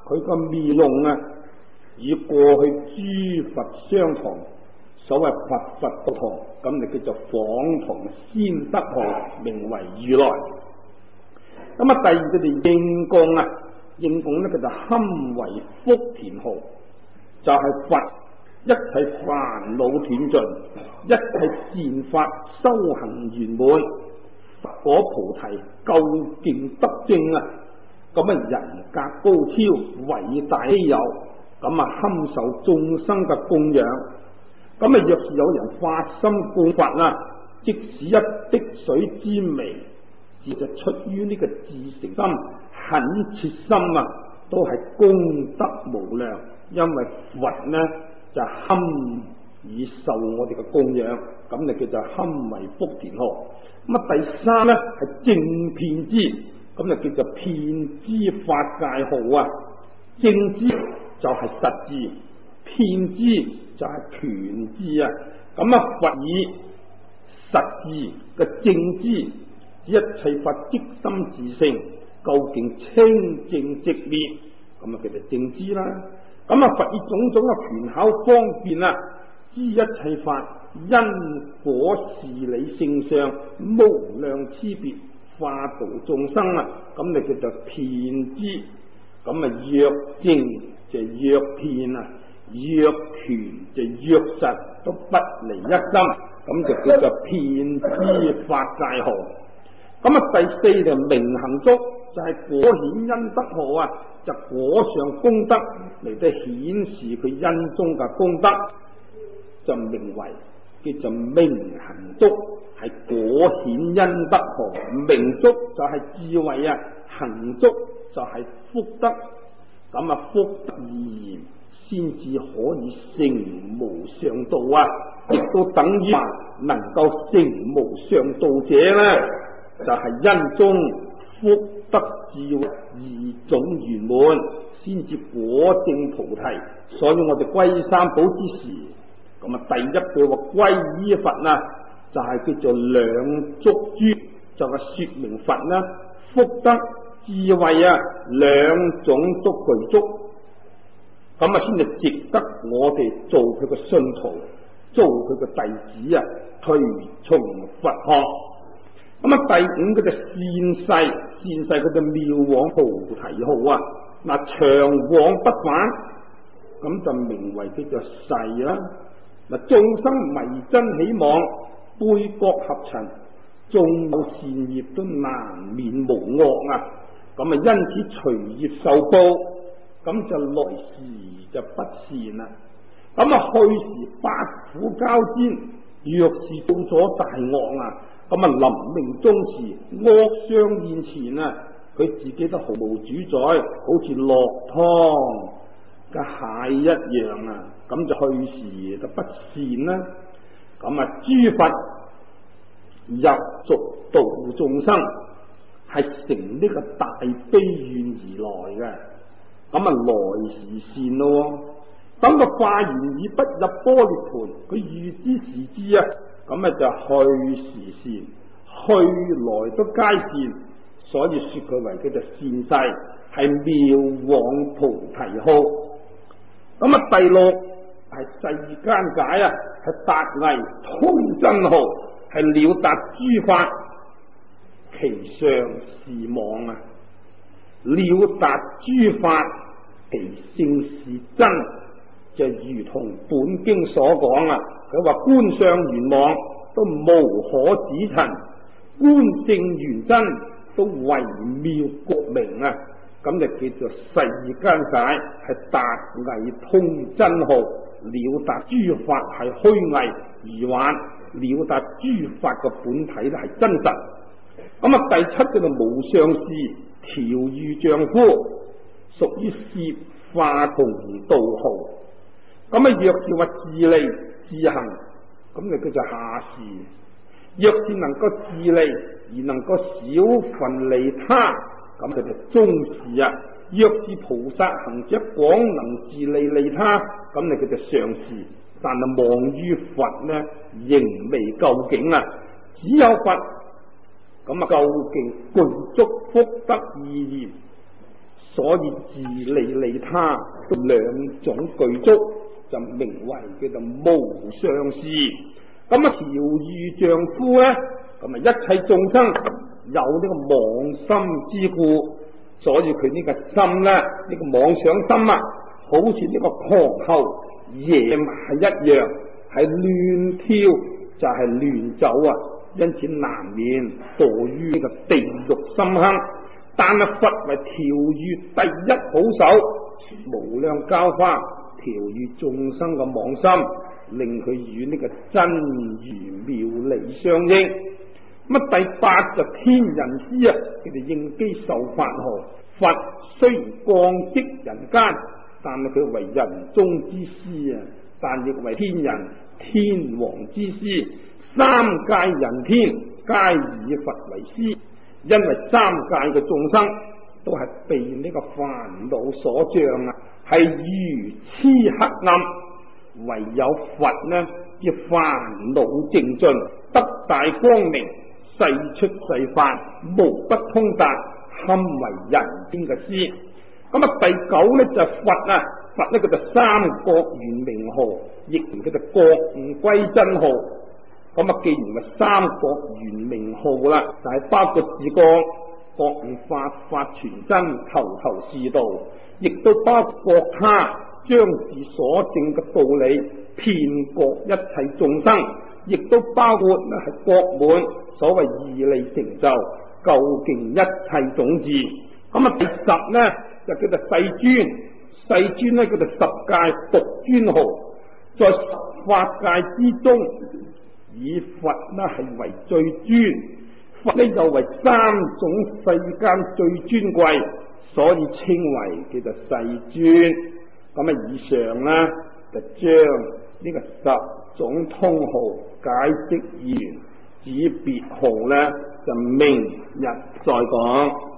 佢個面容啊，與過去諸佛相同，所謂佛不同，咁就叫做仿同先得號，名為如來。咁啊，第二個就應供啊，應供咧佢就堪為福田號，就係佛一切煩惱斷盡，一切善法修行圓滿，佛果菩提究竟得正啊！咁啊，人格高超，偉大稀有，咁啊堪受眾生嘅供養。咁啊，若是有人發心供佛啊，即使一滴水之微，只就出於呢個至誠心、懇切心啊，都係功德無量。因為佛呢就堪以受我哋嘅供養，咁就叫做堪為福田號。咁啊，第三呢係正遍知，咁就叫做遍知法界號啊。正知就係實知，遍知就係權知啊。咁啊，佛以實知嘅正知，指一切法即心自性，究竟清淨直烈，咁啊叫做正知啦。咁啊，佛以種種嘅權巧方便啊，知一切法因果事理性相無量差別，化度眾生啊，咁就叫做遍知。咁啊，若正就若遍啊，若權就若實，都不離一心，咁就叫做遍知法界號。咁啊，第四就明行足，就係果顯因德號啊，就果上功德嚟到顯示佢因中嘅功德，就名為叫做明行足，係果顯因德號。明足就係智慧啊，行足就係福德。咁啊，福德而言先至可以成無上道啊，亦都等於能夠成無上道者呢，就係因中福德智慧二種圓滿，先至果證菩提。所以我哋歸三寶之時，咁啊，第一句話歸依佛啊，就係叫做兩足珠，就係說明佛啦，福德智慧啊兩種都具足，咁啊先至值得我哋做佢嘅信徒，做佢嘅弟子啊，推崇佛學。咁啊，第五個就善逝，善逝佢就妙往菩提號啊，嗱長往不返，咁就名為叫做逝啦。嗱眾生迷真喜妄，背國合塵，縱有善業都難免無惡啊。咁啊，因此隨業受報，咁就來時就不善啦。咁啊，去時百苦交煎，若是做咗大惡啊，咁啊，臨命終時惡相現前啊，佢自己都毫無主宰，好似落湯嘅蟹一樣啊，咁就去時就不善啦。咁啊，諸佛入俗度眾生，係成呢個大悲願而來嘅，咁啊來時善咯。等個化完而不入般涅槃，佢預知時知啊，咁啊就去時善，去來都皆善，所以說佢為叫做善逝，係妙往菩提號。咁啊第六係世間解啊，係達偽通真號，係了達諸法，其上是妄啊！了達諸法，其性是真，就如同本經所講啊。佢話觀相圓妄，都無可指陳；觀正圓真，都微妙覺明啊！咁就叫做世間解，係達偽通真號，了達諸法係虛偽而幻，了達諸法嘅本體咧係真實。咁啊，第七個就無上士，調御丈夫，屬於攝化同道號。咁啊，若是話自利自行，咁就叫做下士；若是能夠自利而能夠少分利他，咁就叫中士啊。若是菩薩行者廣能自利利他，咁就叫做上士。但係望於佛呢，仍未究竟啊，只有佛。咁啊，究竟具足福德意義， 所以自利利他都兩種具足，就名為叫做無上士。咁啊，調御丈夫咧，咁啊一切眾生有呢個妄心之故，所以佢呢個心咧，呢個妄想心啊，好似呢個狂猴野馬一樣，係亂跳就係亂走啊，因此難免墮於呢個地獄深坑。但係佛為調御第一好手，無量教化調御眾生嘅妄心，令佢與呢個真如妙理相應。咁第八就天人師啊，佢哋應機受法號。佛雖然降擊人間，但係佢為人中之師啊，但亦為天人天王之師，三界人天皆以佛為師。因為三界嘅眾生都係被呢個煩惱所障啊，係愚痴黑暗，唯有佛呢，叫煩惱淨盡，得大光明，世出世法，無不通達，堪為人天嘅師。咁啊，第九呢就係佛啊，佛呢佢就三國圓明號，亦名叫做覺悟歸真號。咁啊，既然係三國圓明號啦，就係包括自覺悟法法全真，頭頭是道，亦都包括他將自所證嘅道理遍覺一切眾生，亦都包括係覺滿所謂義利成就，究竟一切種智。咁啊，第十呢就叫做世尊，世尊呢叫做十界獨尊號，在十法界之中，以佛呢係為最尊，佛呢又為三種世間最尊貴，所以稱為叫做世尊。咁啊，以上呢就將呢個十種通號解釋完，至於別號呢就明日再講。